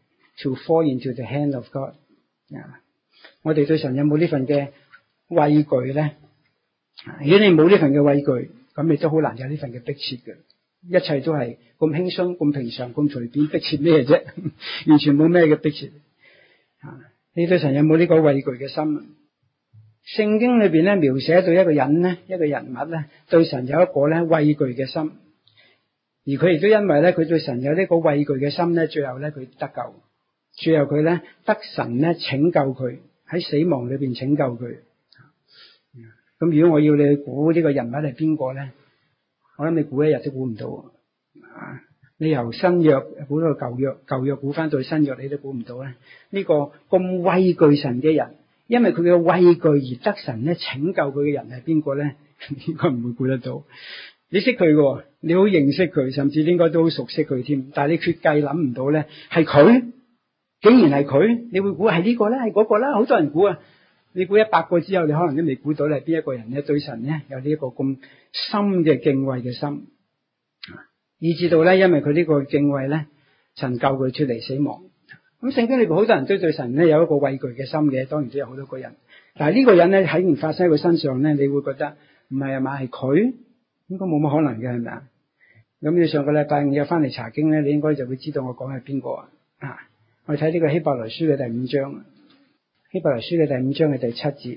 to fall into the hand of God。我哋對神有冇呢份嘅畏懼咧？如果你冇呢份嘅畏懼，咁你都好難有呢份嘅迫切嘅。一切都係咁輕鬆、咁平常、咁隨便，迫切咩啫？完全冇咩嘅迫切。你對神有冇呢個畏懼嘅心？聖經裏邊咧描寫到一個人咧，一個人物咧對神有一個咧畏懼嘅心，而佢亦都因為咧佢對神有呢個畏懼嘅心咧，最後咧佢得救，最後佢咧得神咧拯救佢喺死亡裏邊拯救佢。咁如果我要你去估呢個人物係邊個咧，我諗你估一日都估唔到啊！你由新約估到舊約，舊約估翻到新約，你都估唔到咧。呢個咁畏懼神嘅人。因為佢嘅畏懼而得神咧拯救佢嘅人係邊個咧？應該唔會估得到。你識佢嘅，你好認識佢，甚至應該都好熟悉佢添。但係你決計諗唔到咧，係佢，竟然係佢，你會估係呢個咧，係嗰個啦。好多人估啊，你估一百個之後，你可能都未估到係邊一個人咧對神咧有呢一個咁深嘅敬畏嘅心，以至到咧因為佢呢個敬畏咧，神救佢出嚟死亡。咁聖經裏邊好多人都對神咧有一個畏懼嘅心嘅，當然都有好多個人。但係呢個人咧喺唔發生喺佢身上咧，你會覺得唔係啊嘛，係佢，應該冇乜可能嘅，係咪啊？咁你上個禮拜五有翻嚟查經咧，你應該就會知道我講係邊個啊？啊，我哋睇呢個希伯來書嘅第五章，希伯來書嘅第五章嘅第七節，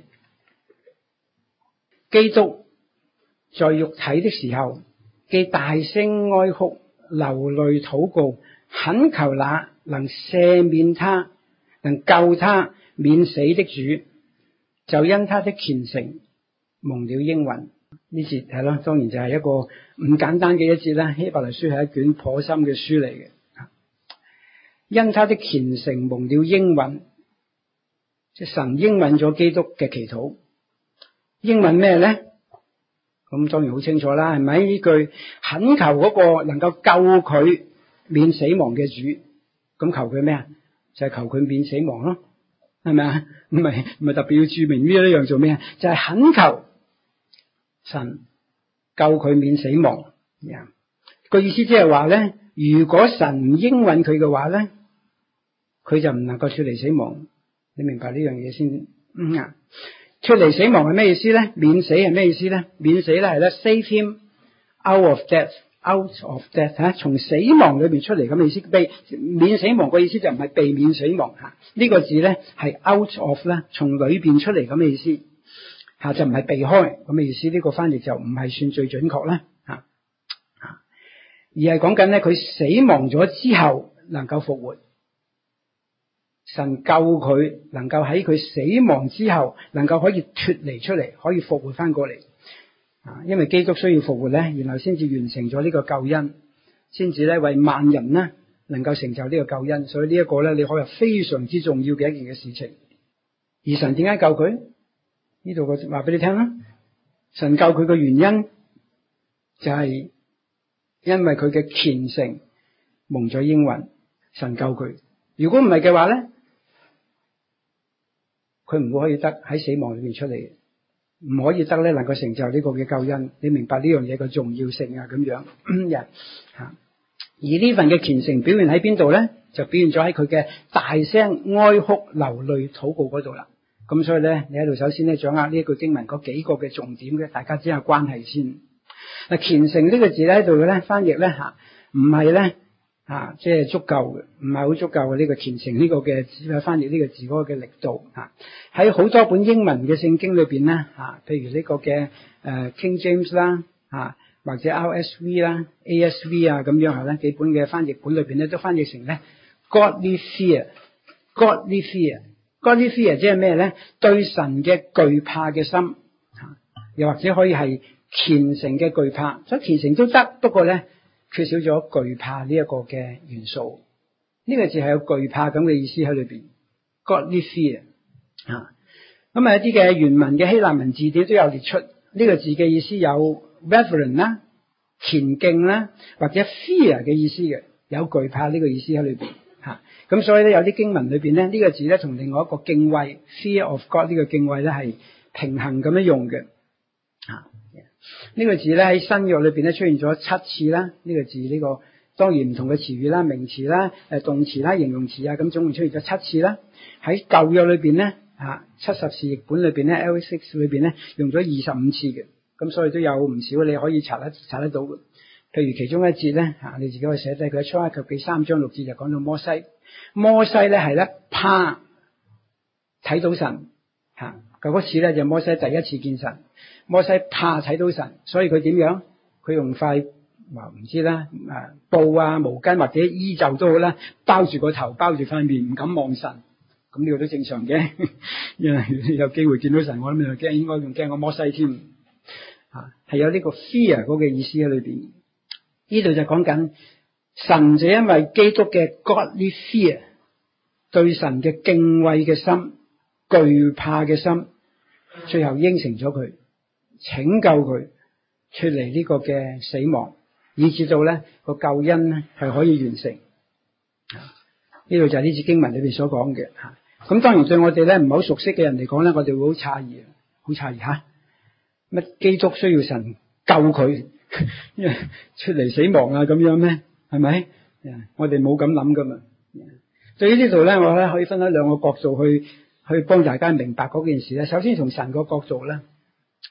基督在肉體的時候，既大聲哀哭，流淚禱告，懇求那能赦免他、能救他免死的主，就因他的虔誠蒙了應允。呢節係咯，當然就係一個唔簡單嘅一節啦。希伯來書係一卷頗深嘅書嚟嘅。因他的虔誠蒙了應允，即係神應允咗基督嘅祈禱。應允咩咧？咁當然好清楚啦，係咪？呢句懇求嗰個能夠救佢免死亡嘅主，咁求佢咩啊？就係、是、求佢免死亡咯，係咪啊？唔係唔係特別要注明呢一樣做咩啊？就係、是、懇求神救佢免死亡。Yeah. 個意思即係話咧，如果神唔應允佢嘅話咧，佢就唔能夠脫離死亡。你明白呢樣嘢先？嗯啊，脫離死亡係咩意思咧？免死係咩意思咧？免死咧係咧 save him out of death，out of death 吓，從死亡裏邊出嚟咁嘅意思。被免死亡個意思就唔係避免死亡吓，呢、這個字咧係 out of 咧，從裏邊出嚟咁嘅意思。吓，就唔係避開咁嘅意思，呢、這個翻譯就唔係算最準確啦。吓吓，而係講緊咧佢死亡咗之後能夠復活，神救佢能夠喺佢死亡之後能夠可以脫離出嚟，可以復活翻過嚟。啊，因為基督需要復活咧，然後先至完成咗呢個救恩，先至咧為萬人呢能夠成就呢個救恩。所以呢一個咧，你可以話非常之重要嘅一件嘅事情。而神點解救佢？呢度我話俾你聽啦，神救佢嘅原因就係因為佢嘅虔誠蒙咗應允，神救佢。如果唔係嘅話咧，佢唔會可以得喺死亡裏面出嚟，唔可以得咧能夠成就呢個嘅救恩。你明白呢樣嘢嘅重要性啊？咁樣吓，而呢份嘅虔誠表現喺邊度咧？就表現咗喺佢嘅大聲哀哭、流淚禱告嗰度啦。咁所以咧，你喺度首先咧掌握呢一句經文嗰幾個嘅重點嘅，大家知下關係先。嗱，虔誠呢個字咧喺度嘅咧翻譯咧吓，唔係咧吓，即係足夠嘅，唔係好足夠嘅呢個虔誠呢個嘅翻譯呢個字嗰個嘅力度吓。喺好多本英文嘅聖經裏邊咧吓，譬如呢個嘅誒 King James 啦吓，或者 R S V 啦、A S V 啊咁樣係咧幾本嘅翻譯本裏邊咧都翻譯成咧 Godly fear，Godly fear。Godly fear 即係咩咧？對神嘅懼怕嘅心，又或者可以係虔誠嘅懼怕。所以虔誠都得，不過咧缺少咗懼怕呢一個嘅元素。呢、這個字係有懼怕咁嘅意思喺裏邊。Godly fear 啊，咁啊一啲嘅原文嘅希臘文字典都有列出呢、這個字嘅意思有 reverent 啦、虔敬啦，或者 fear 嘅意思嘅，有懼怕呢個意思喺裏邊。咁所以咧有啲經文裏邊咧呢個字咧同另外一個敬畏 fear of God 呢個敬畏咧係平衡咁樣用嘅。啊，呢個字咧喺新約裏邊咧出現咗七次啦。呢個字呢個當然唔同嘅詞語啦、名詞啦、誒動詞啦、形容詞啊，咁總共出現咗七次啦。喺舊約裏邊咧啊七十士譯本裏邊咧 L A six 裏邊咧用咗二十五次嘅。咁所以都有唔少你可以查得查得到嘅。譬如其中一節咧啊，你自己可以寫低佢喺出埃及記三章六節就講到摩西。摩西咧係咧怕睇到神吓，嗰次咧就摩西第一次見神。摩西怕睇到神，所以佢點樣？佢用塊話唔知啦，啊布啊毛巾或者衣袖都好啦，包住個頭，包住塊面，唔敢望神。咁呢個都正常嘅，因為有機會見到神，我諗你驚，應該仲驚過摩西添。吓係有呢個 fear 嗰個意思喺裏邊。呢度就講緊。神就因為基督嘅 Godly fear， 對神嘅敬畏嘅心、懼怕嘅心，最後應承咗佢，拯救佢脫離呢個嘅死亡，以至到咧個救恩咧係可以完成。呢度就係呢節經文裏邊所講嘅吓。咁當然對我哋咧唔係好熟悉嘅人嚟講咧，我哋會好詫異，好詫異吓，乜基督需要神救佢脫離死亡啊咁樣咩？係咪？我哋冇咁諗噶嘛。對於呢度咧，我咧可以分開兩個角度去去幫大家明白嗰件事咧。首先從神個角度咧，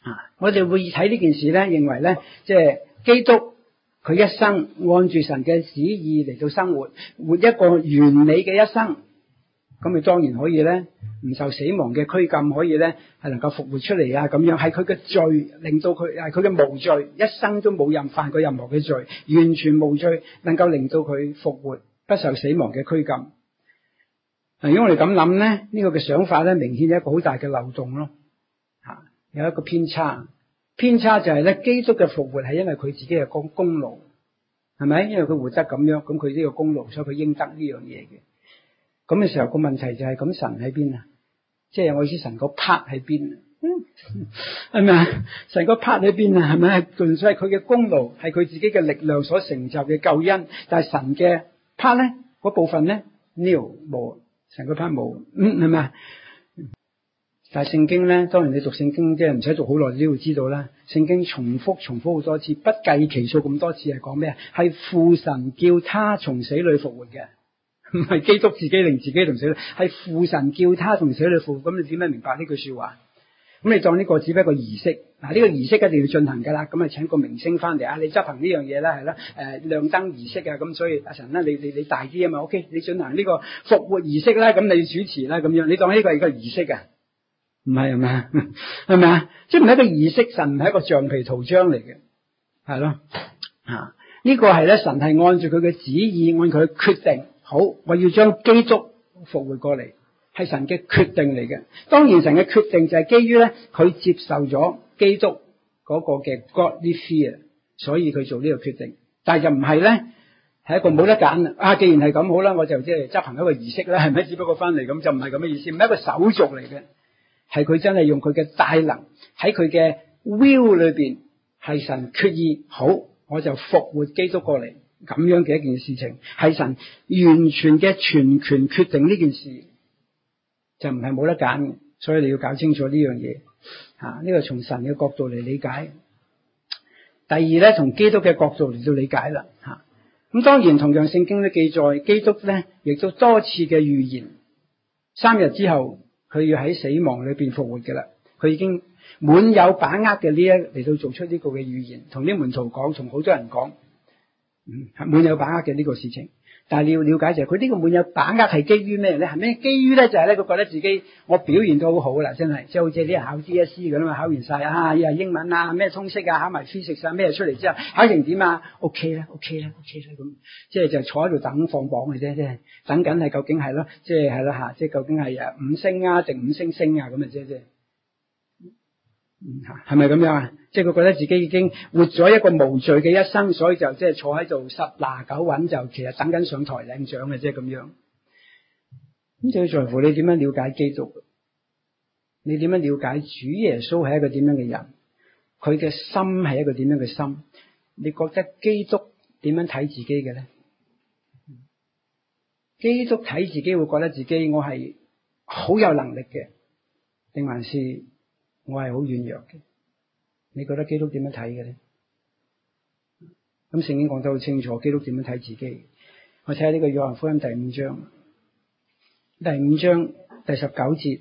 啊，我哋會睇呢件事咧，認為咧，即係基督佢一生按住神嘅旨意嚟到生活，活一個完美嘅一生，咁佢當然可以咧，唔受死亡嘅拘禁，可以咧係能夠復活出嚟啊！咁樣係佢嘅罪令到佢係佢嘅無罪，一生都冇任犯過任何嘅罪，完全無罪，能夠令到佢復活，不受死亡嘅拘禁。嗱，如果我哋咁諗咧，呢、這個嘅想法咧，明顯有一個好大嘅漏洞咯，吓有一個偏差。偏差就係咧，基督嘅復活係因為佢自己嘅功功勞，係咪？因為佢活得咁樣，咁佢呢個功勞，所以佢應得呢樣嘢嘅。咁嘅時候個問題就係、是、咁神喺邊啊？即係我意思神個 part 喺邊啊？係咪啊？神個 part 喺邊啊？係咪？純粹係佢嘅功勞，係佢自己嘅力量所成就嘅救恩。但係神嘅 part 咧，嗰部分咧 nil 冇，神個 part 冇，嗯係咪啊？但係聖經咧，當然你讀聖經即係唔使讀好耐，你都會知道啦。聖經重複重複好多次，不計其數咁多次係講咩啊？係父神叫他從死裏復活嘅。唔係基督自己令自己同死裏，係父神叫他從死裏復活。咁你點樣明白呢句說話？咁你當呢個只不過一個儀式。嗱，呢個儀式一定要進行噶啦。咁啊，請個明星翻嚟啊，你執行呢樣嘢啦，係啦，誒，亮燈儀式啊。咁所以阿神啦，你你你大啲啊嘛。OK，你進行呢個復活儀式啦，咁你要主持啦，咁樣你當呢個係一個儀式啊？唔係係咪？係咪啊？即係唔係一個儀式，神唔係一個橡皮圖章嚟嘅，係咯啊？呢個係咧，神係按住佢嘅旨意，按佢嘅決定。好，我要將基督復活過嚟，係神嘅決定嚟嘅。當然，神嘅決定就係基於咧，佢接受咗基督嗰個嘅 godly fear， 所以佢做呢個決定。但係就唔係咧，係一個冇得揀啊！既然係咁好啦，我就即係執行一個儀式啦，係咪？只不過翻嚟咁就唔係咁嘅意思，唔係一個手續嚟嘅，係佢真係用佢嘅大能喺佢嘅 will 裏邊，係神決意好，我就復活基督過嚟。咁樣嘅一件事情，係神完全嘅全權決定呢件事，就唔係冇得揀嘅。所以你要搞清楚呢樣嘢，吓、啊、呢、這個從神嘅角度嚟理解。第二咧，從基督嘅角度嚟到理解啦，吓、啊、咁當然同樣聖經都記載，基督咧亦都多次嘅預言，三日之後佢要喺死亡裏邊復活嘅啦。佢已經滿有把握嘅呢一嚟到做出呢個嘅預言，同啲門徒講，同好多人講。嗯，係滿有把握嘅呢個事情，但係你要了解就係佢呢個滿有把握係基於咩咧？係咩基於咧？就係咧佢覺得自己我表現都好好啦，真係即係好似啲人考 D S E 咁啊嘛，考完晒啊，又係英文啊，咩通識啊，考埋 physics 啊，咩出嚟之後考成點啊 ？OK 啦 ，OK 啦 ，OK 啦咁，即係就坐喺度等放榜嘅啫，即係等緊係究竟係咯，即係係咯吓，即係究竟係誒五星啊定五星星啊咁嘅啫啫。嗯，係咪咁樣啊？即係佢覺得自己已經活咗一個無罪嘅一生，所以就即係坐喺度十拿九穩，就其實等緊上台領獎嘅啫咁樣。咁就要在乎你點樣了解基督，你點樣了解主耶穌係一個點樣嘅人，佢嘅心係一個點樣嘅心？你覺得基督點樣睇自己嘅咧？基督睇自己會覺得自己我係好有能力嘅，定還是我係好軟弱嘅？你覺得基督點樣睇嘅咧？咁聖經講得好清楚，基督點樣睇自己？我睇下呢個約翰福音第五章，第五章第十九節，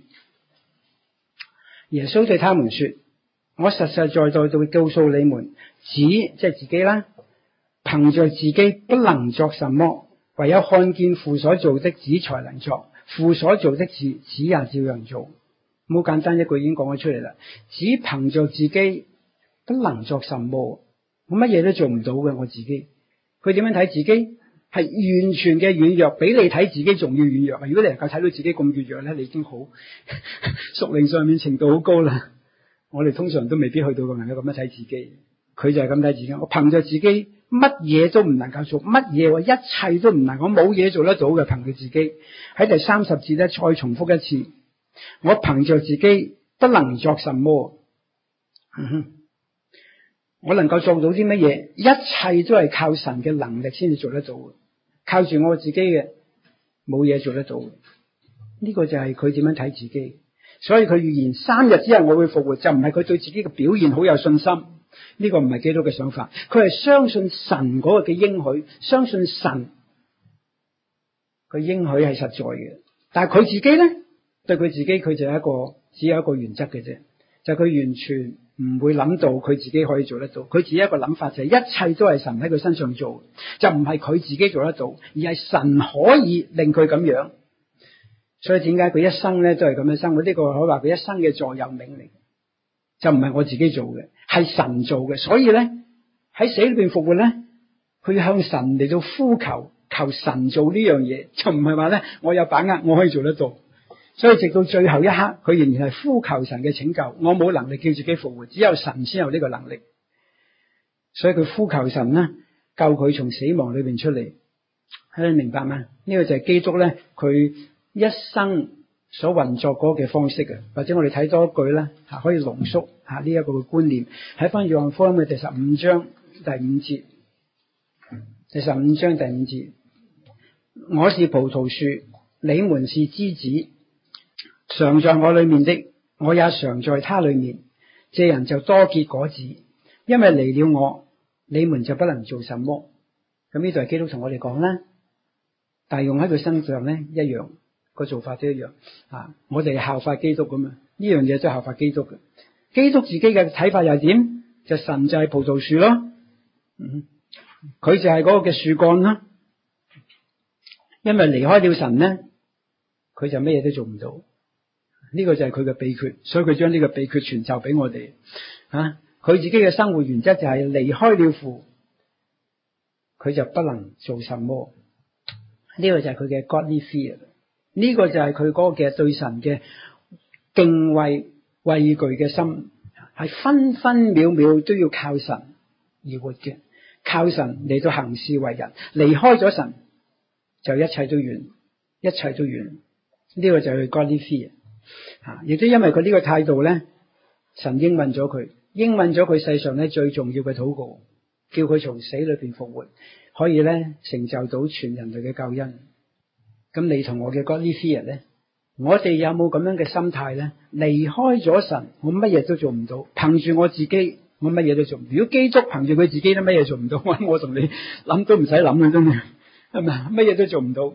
耶穌對他們說：我實實在在地會告訴你們，子即係自己啦，憑着自己不能作什麼，唯有看見父所做的，子才能作。父所做的事，子也照樣做。好簡單一句已經講咗出嚟啦，只憑着自己不能作什麼，我乜嘢都做唔到嘅。我自己，佢點樣睇自己？係完全嘅軟弱，比你睇自己仲要軟弱。如果你能夠睇到自己咁軟弱咧，你已經好屬靈上面程度好高啦。我哋通常都未必去到咁能夠咁樣睇自己，佢就係咁睇自己。我憑着自己乜嘢都唔能夠做，乜嘢我一切都唔能，我冇嘢做得到嘅。憑住自己喺第三十節咧，再重複一次。我憑着自己不能作什麼，嗯、我能夠做到啲乜嘢？一切都係靠神嘅能力先至做得到嘅，靠住我自己嘅冇嘢做得到嘅。呢、這個就係佢點樣睇自己。所以佢預言三日之後我會復活，就唔係佢對自己嘅表現好有信心。呢、這個唔係基督嘅想法，佢係相信神嗰個嘅應許，相信神佢應許係實在嘅。但係佢自己咧？對佢自己，佢就係一個只有一個原則嘅啫，就係、是、佢完全唔會諗到佢自己可以做得到，佢自己一個諗法就係一切都係神喺佢身上做，就唔係佢自己做得到，而係神可以令佢咁樣。所以點解佢一生咧都係咁樣生活？呢個可以話佢一生嘅座右銘嚟，就唔係我自己做嘅，係神做嘅。所以咧喺死裏邊復活咧，佢要向神嚟到呼求，求神做呢樣嘢，就唔係話咧我有把握我可以做得到。所以直到最後一刻，佢仍然係呼求神嘅拯救。我冇能力叫自己復活，只有神先有呢個能力。所以佢呼求神啦，救佢從死亡裏邊出嚟。你明白嗎？呢個就係基督咧，佢一生所運作嗰嘅方式啊。或者我哋睇多一句啦，吓可以濃縮吓呢一個嘅觀念。喺翻約翰福音嘅第十五章第五節，第十五章第五節，我是葡萄樹，你們是枝子。常在我裏面的，我也常在他裏面，這人就多結果子，因為離了我，你們就不能做什麼。咁呢度係基督同我哋講啦，但係用喺佢身上咧一樣，個做法都一樣啊！我哋效法基督咁啊，呢樣嘢都係效法基督嘅。基督自己嘅睇法又係點？就神就係葡萄樹咯，嗯，佢就係嗰個嘅樹幹啦。因為離開了神咧，佢就咩嘢都做唔到。呢個就係佢嘅秘訣，所以佢將呢個秘訣傳授俾我哋。啊，佢自己嘅生活原則就係離開了父，佢就不能做什麼。呢個就係佢嘅 godly fear。呢個就係佢嗰個嘅對神嘅敬畏畏懼嘅心，係分分秒秒都要靠神而活嘅，靠神嚟到行事為人。離開咗神，就一切都遠，一切都遠。呢個就係佢 godly fear。吓，亦都因為佢呢個態度咧，神應允咗佢，應允咗佢世上咧最重要嘅禱告，叫佢從死裏邊復活，可以咧成就到全人類嘅救恩。咁你同我嘅 godly fear 咧，我哋有冇咁樣嘅心態咧？離開咗神，我乜嘢都做唔到，憑住我自己，我乜嘢都做唔到。如果基督憑住佢自己都乜嘢做唔到，我同你諗都唔使諗啦，真係，係咪？乜嘢都做唔到。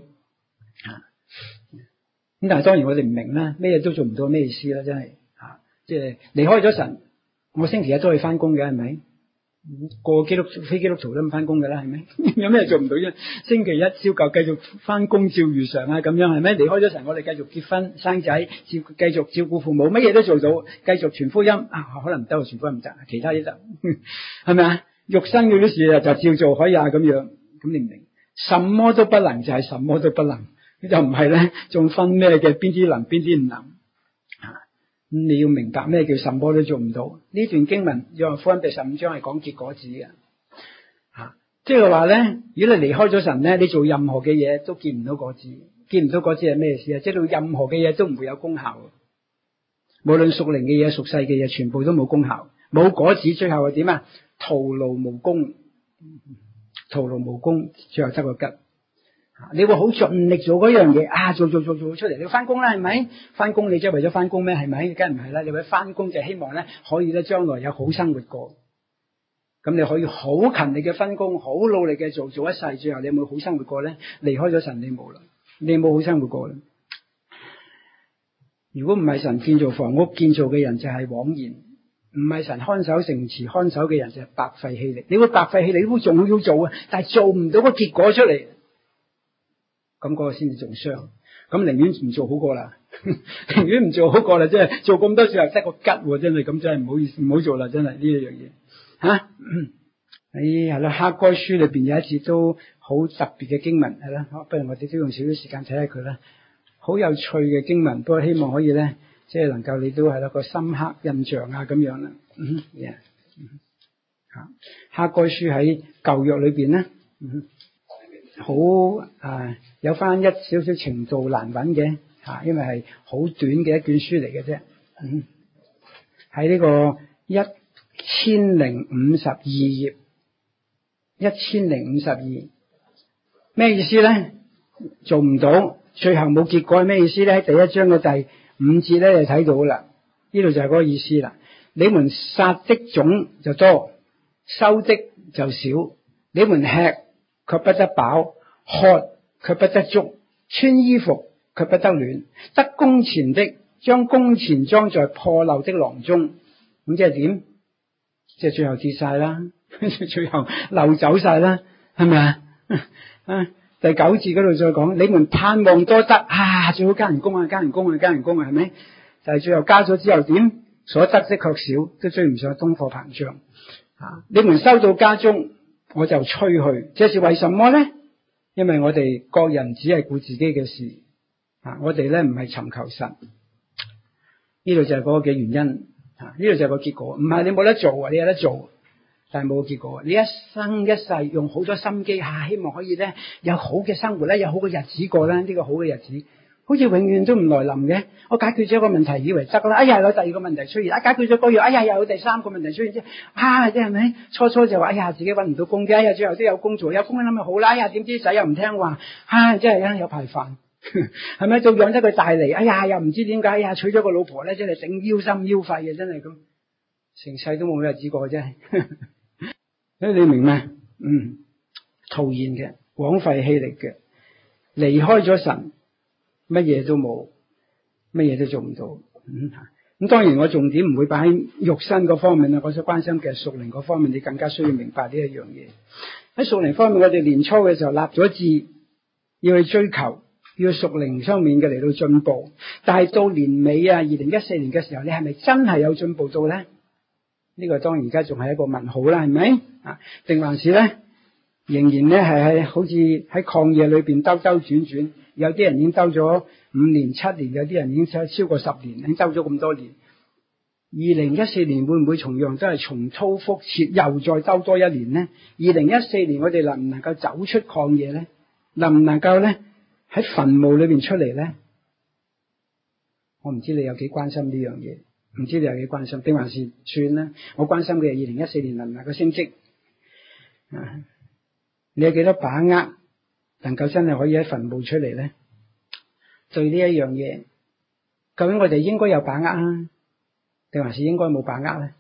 咁但係當然我哋唔明啦，咩嘢都做唔到咩意思啦，真係吓，即係離開咗神，我星期日都可以翻工嘅，係咪？個基督非基督徒都唔翻工嘅啦，係咪？有咩做唔到啫？星期一照舊繼續翻工，照如常啊，咁樣係咪？離開咗神，我哋繼續結婚生仔，照繼續照顧父母，乜嘢都做到，繼續傳福音啊，可能唔得，傳福音唔得，其他啲得，係咪啊？肉身嗰啲事啊，就照做可以啊，咁樣，咁你唔明？什麼都不能就係什麼都不能。就唔係咧，仲分咩嘅？邊啲能，邊啲唔能啊？咁你要明白咩叫什麼都做唔到。呢段經文約翰福音第十五章係講結果子嘅，吓，即係話咧，如果你離開咗神咧，你做任何嘅嘢都見唔到果子，見唔到果子係咩事啊？即係到任何嘅嘢都唔會有功效，無論屬靈嘅嘢、屬世嘅嘢，全部都冇功效，冇果子，最後係點啊？徒勞無功，徒勞無功，最後得個吉。你會好盡力做嗰樣嘢啊，做做做做出嚟，你翻工啦，係咪？翻工你即係為咗翻工咩？係咪？梗係唔係啦，你為咗翻工就希望咧可以咧將來有好生活過。咁你可以好勤力嘅分工，好努力嘅做做一世，最後你有冇好生活過咧？離開咗神，你冇啦，你冇好生活過啦。如果唔係神建造房屋，建造嘅人就係枉然；唔係神看守城池，看守嘅人就係白費氣力。你會白費氣力，你都仲要做啊，但係做唔到個結果出嚟。咁嗰個先至仲傷，咁寧願唔做好過啦，寧願唔做好過啦，即係做咁多事又得個吉，真係咁真係唔好意思，唔好做啦，真係呢一樣嘢吓。誒係啦，哈該書裏邊有一節都好特別嘅經文係啦，不如我哋都用少少時間睇下佢啦，好有趣嘅經文，不過希望可以咧，即係能夠你都係一個深刻印象啊咁樣啦。嗯，吓哈該書喺舊約裏邊咧，嗯。好啊，有翻一少少程度難揾嘅吓，因為係好短嘅一卷書嚟嘅啫。嗯，喺呢個一千零五十二頁，一千零五十二，咩意思咧？做唔到，最後冇結果係咩意思咧？喺第一章嘅第五節咧就睇到啦，呢度就係嗰個意思啦。你們撒的種就多，收的就少，你們吃卻不得飽，喝卻不得足，穿衣服卻不得暖。得工錢的將工錢裝在破漏的囊中，咁即係點？ 即係最後跌晒啦，最後漏走晒啦，係咪啊？啊，第九節嗰度再講，你們盼望多得啊，最好加人工啊，加人工啊，加人工啊，係咪？但係最後加咗之後點？所得的卻少，都追唔上通貨膨脹啊！你們收到家中，我就吹去，這是為什麼呢？因為我哋各人只係顧自己嘅事啊！我哋咧唔係尋求神，呢度就係嗰個嘅原因啊！呢度就係個結果，唔係你冇得做啊，你有得做，但係冇結果。你一生一世用好多心機吓，希望可以咧有好嘅生活咧，有好嘅日子過啦，呢個好嘅日子。好似永遠都唔來臨嘅，我解決咗一個問題，以為得啦，哎呀有第二個問題出現，啊解決咗嗰樣，哎呀又有第三個問題出現啫，啊即係咪？初初就話哎呀自己搵唔到工嘅，哎呀最後都有工做，有工諗咪好啦，哎呀點知仔又唔聽話，唉真係有排煩，係咪？仲養得佢大嚟，哎呀又唔知點解，哎呀娶咗個老婆咧真係整腰心腰肺嘅，真係咁，成世都冇日子過真係，所以你明咩？嗯，徒然嘅，枉費氣力嘅，離開咗神。乜嘢都冇，乜嘢都做唔到。咁、嗯、當然我重點唔會擺喺肉身嗰方面啦，我所關心嘅屬靈嗰方面，你更加需要明白呢一樣嘢。喺屬靈方面，我哋年初嘅時候立咗志，要去追求，要屬靈方面嘅嚟到進步。但係到年尾啊，二零一四年嘅時候，你係咪真係有進步到咧？呢、呢個當然而家仲係一個問號啦，係咪？啊，定還是咧，仍然咧係喺好似喺曠野裏邊兜兜轉轉。有啲人已經兜咗五年七年，有啲人已經超超過十年，已經兜咗咁多年。二零一四年會唔會重樣都係重蹈覆轍，又再兜多一年呢？二零一四年我哋能唔能夠走出曠野呢？能唔能夠咧喺墳墓裏邊出嚟呢？我唔知你有幾關心呢樣嘢，唔知你有幾關心，定還是算啦？我關心嘅係二零一四年能唔能夠升職啊？你有幾多把握？能夠真係可以喺墳墓出嚟咧？對呢一樣嘢，究竟我哋應該有把握啊，定還是應該冇把握咧？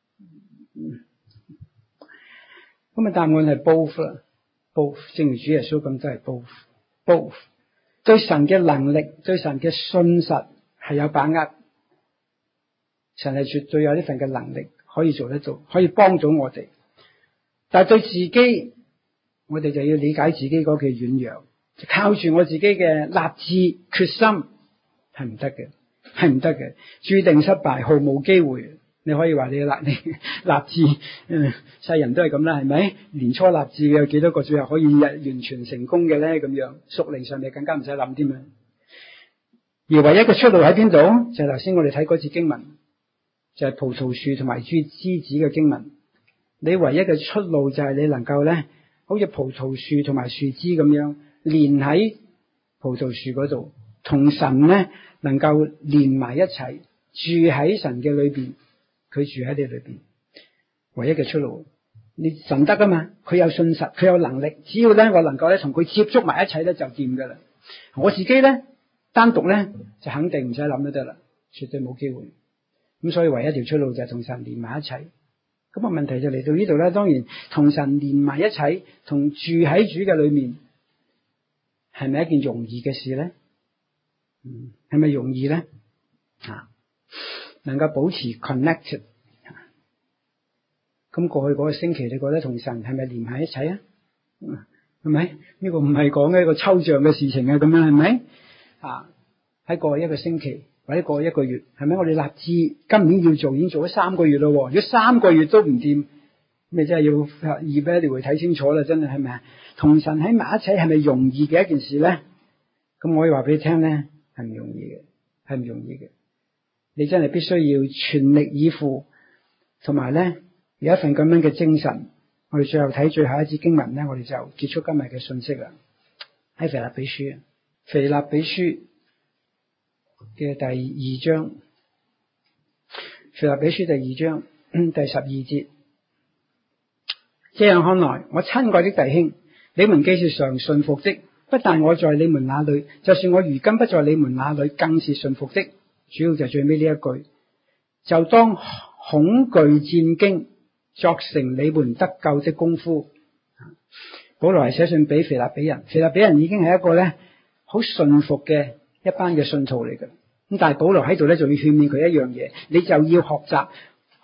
咁啊，答案係 both 啦 ，both， 正如主耶穌咁都係 both，both。對神嘅能力，對神嘅信實係有把握，神係絕對有呢份嘅能力可以做得到，可以幫到我哋。但係對自己，我哋就要理解自己嗰個軟弱，就靠住我自己嘅立志決心係唔得嘅，係唔得嘅，注定失敗，毫無機會。你可以話你立你立志，嗯，世人都係咁啦，係咪？年初立志嘅有幾多個最後可以完全成功嘅咧？咁樣屬靈上面更加唔使諗添啊！而唯一嘅出路喺邊度？就係頭先我哋睇嗰節經文，就係、是、葡萄樹同埋枝枝子嘅經文。你唯一嘅出路就係你能夠咧，好似葡萄樹同埋樹枝咁樣連喺葡萄樹嗰度，同神咧能夠連埋一齊，住喺神嘅裏邊，佢住喺你裏邊。唯一嘅出路，你神得噶嘛？佢有信實，佢有能力，只要咧我能夠咧同佢接觸埋一齊咧就掂噶啦。我自己咧單獨咧就肯定唔使諗都得啦，絕對冇機會。咁所以唯一條出路就係同神連埋一齊。咁啊，問題就嚟到呢度啦。當然，同神連埋一齊，同住喺主嘅裏面，係咪一件容易嘅事咧？嗯，係咪容易咧？啊，能夠保持 connected。咁過去嗰個星期，你覺得同神係咪連埋一齊啊？係咪？呢個唔係講嘅一個抽象嘅事情啊，咁樣係咪？啊，喺過去一個星期。或者過一個月，係咪？我哋立志今年要做，已經做咗三個月咯。如果三個月都唔掂，咪真係要二俾一定會睇清楚啦。真係係咪啊？同神喺埋一齊係咪容易嘅一件事咧？咁我可以話俾你聽咧，係唔容易嘅，係唔容易嘅。你真係必須要全力以赴，同埋咧有一份咁樣嘅精神。我哋最後睇最後一節經文咧，我哋就結束今日嘅信息啦。喺腓立比書，腓立比書嘅第二章，腓立比書第二章第十二節，這樣看來，我親愛的弟兄，你們既是常順服的，不但我在你們那裏，就算我如今不在你們那裏，更是順服的。主要就係最尾呢一句，就當恐懼戰兢，作成你們得救的功夫。保羅係寫信俾腓立比人，腓立比人已經係一個咧好順服嘅一班嘅信徒嚟嘅。咁但係保羅喺度咧，就要勸勉佢一樣嘢，你就要學習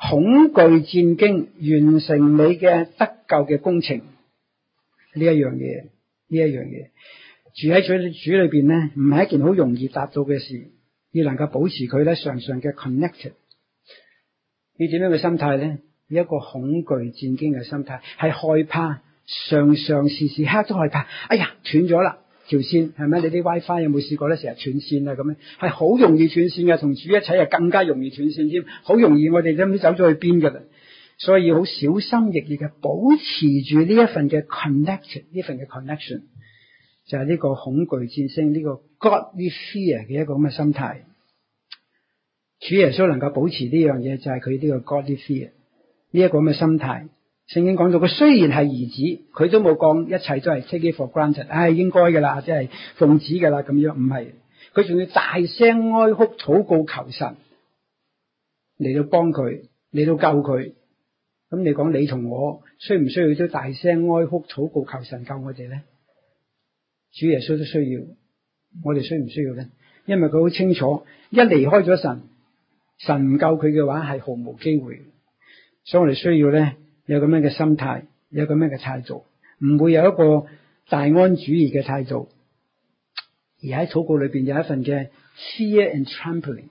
恐懼戰兢，完成你嘅得救嘅工程。呢一樣嘢，呢一樣嘢，住喺主主裏邊咧，唔係一件好容易達到嘅事。要能夠保持佢咧常常嘅 connected。你點樣嘅心態咧？一個恐懼戰兢嘅心態，係害怕，常常時時刻都害怕。哎呀，斷咗啦條線，係咪？你啲 WiFi 有冇試過咧？成日斷線啊咁樣，係好容易斷線嘅。同主一齊係更加容易斷線添，好容易我哋都唔知走咗去邊噶啦。所以要好小心翼翼嘅保持住呢一份嘅 connected， 呢份嘅 connection， 就係呢個恐懼戰勝呢個 godly fear 嘅一個咁嘅心態。主耶穌能夠保持呢樣嘢，就係佢呢個 godly fear 呢一個咁嘅心態。聖經講到佢雖然係兒子，佢都冇講一切都係 take it for granted， 唉、哎、應該噶啦，即係奉旨噶啦咁樣，唔係，佢仲要大聲哀哭禱告求神嚟到幫佢，嚟到救佢。咁你講你同我需唔需要都大聲哀哭禱告求神救我哋咧？主耶穌都需要，我哋需唔需要咧？因為佢好清楚，一離開咗神，神唔救佢嘅話係毫無機會。所以我哋需要咧有咁樣嘅心態，有咁樣嘅態度，唔會有一個大安主義嘅態度，而喺禱告裏邊有一份嘅 fear and trembling，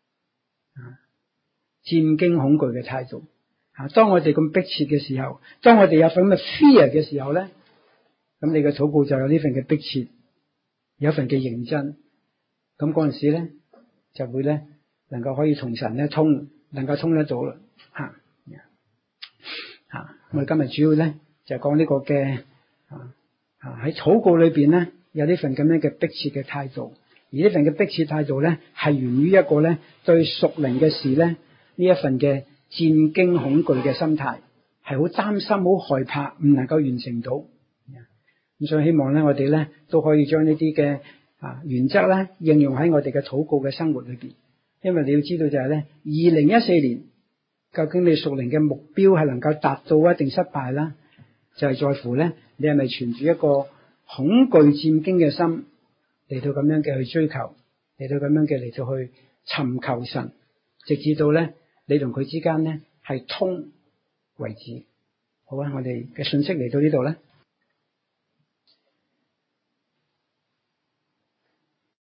戰驚恐懼嘅態度。啊，當我哋咁迫切嘅時候，當我哋有份咁嘅 fear 嘅時候咧，咁你嘅禱告就有呢份嘅迫切，有一份嘅認真。咁嗰陣時咧就會咧能夠可以同神咧通，能夠通得到啦。吓吓，我哋今日主要咧就講呢個嘅啊啊喺禱告裏邊咧有呢份咁樣嘅迫切嘅態度，而呢份嘅迫切態度咧係源於一個咧對屬靈嘅事咧呢一份嘅戰驚恐懼嘅心態，係好擔心、好害怕，唔能夠完成到。咁所以希望咧我哋咧都可以將呢啲嘅啊原則咧應用喺我哋嘅禱告嘅生活裏邊。因為你要知道就係咧二零一四年究竟你屬靈嘅目標係能夠達到一定失敗啦，就係、是、在乎咧你係咪存住一個恐懼戰驚嘅心嚟到咁樣嘅去追求，嚟到咁樣嘅嚟到去尋求神，直至到咧你同佢之間咧係通為止。好啊，我哋嘅信息嚟到呢度咧。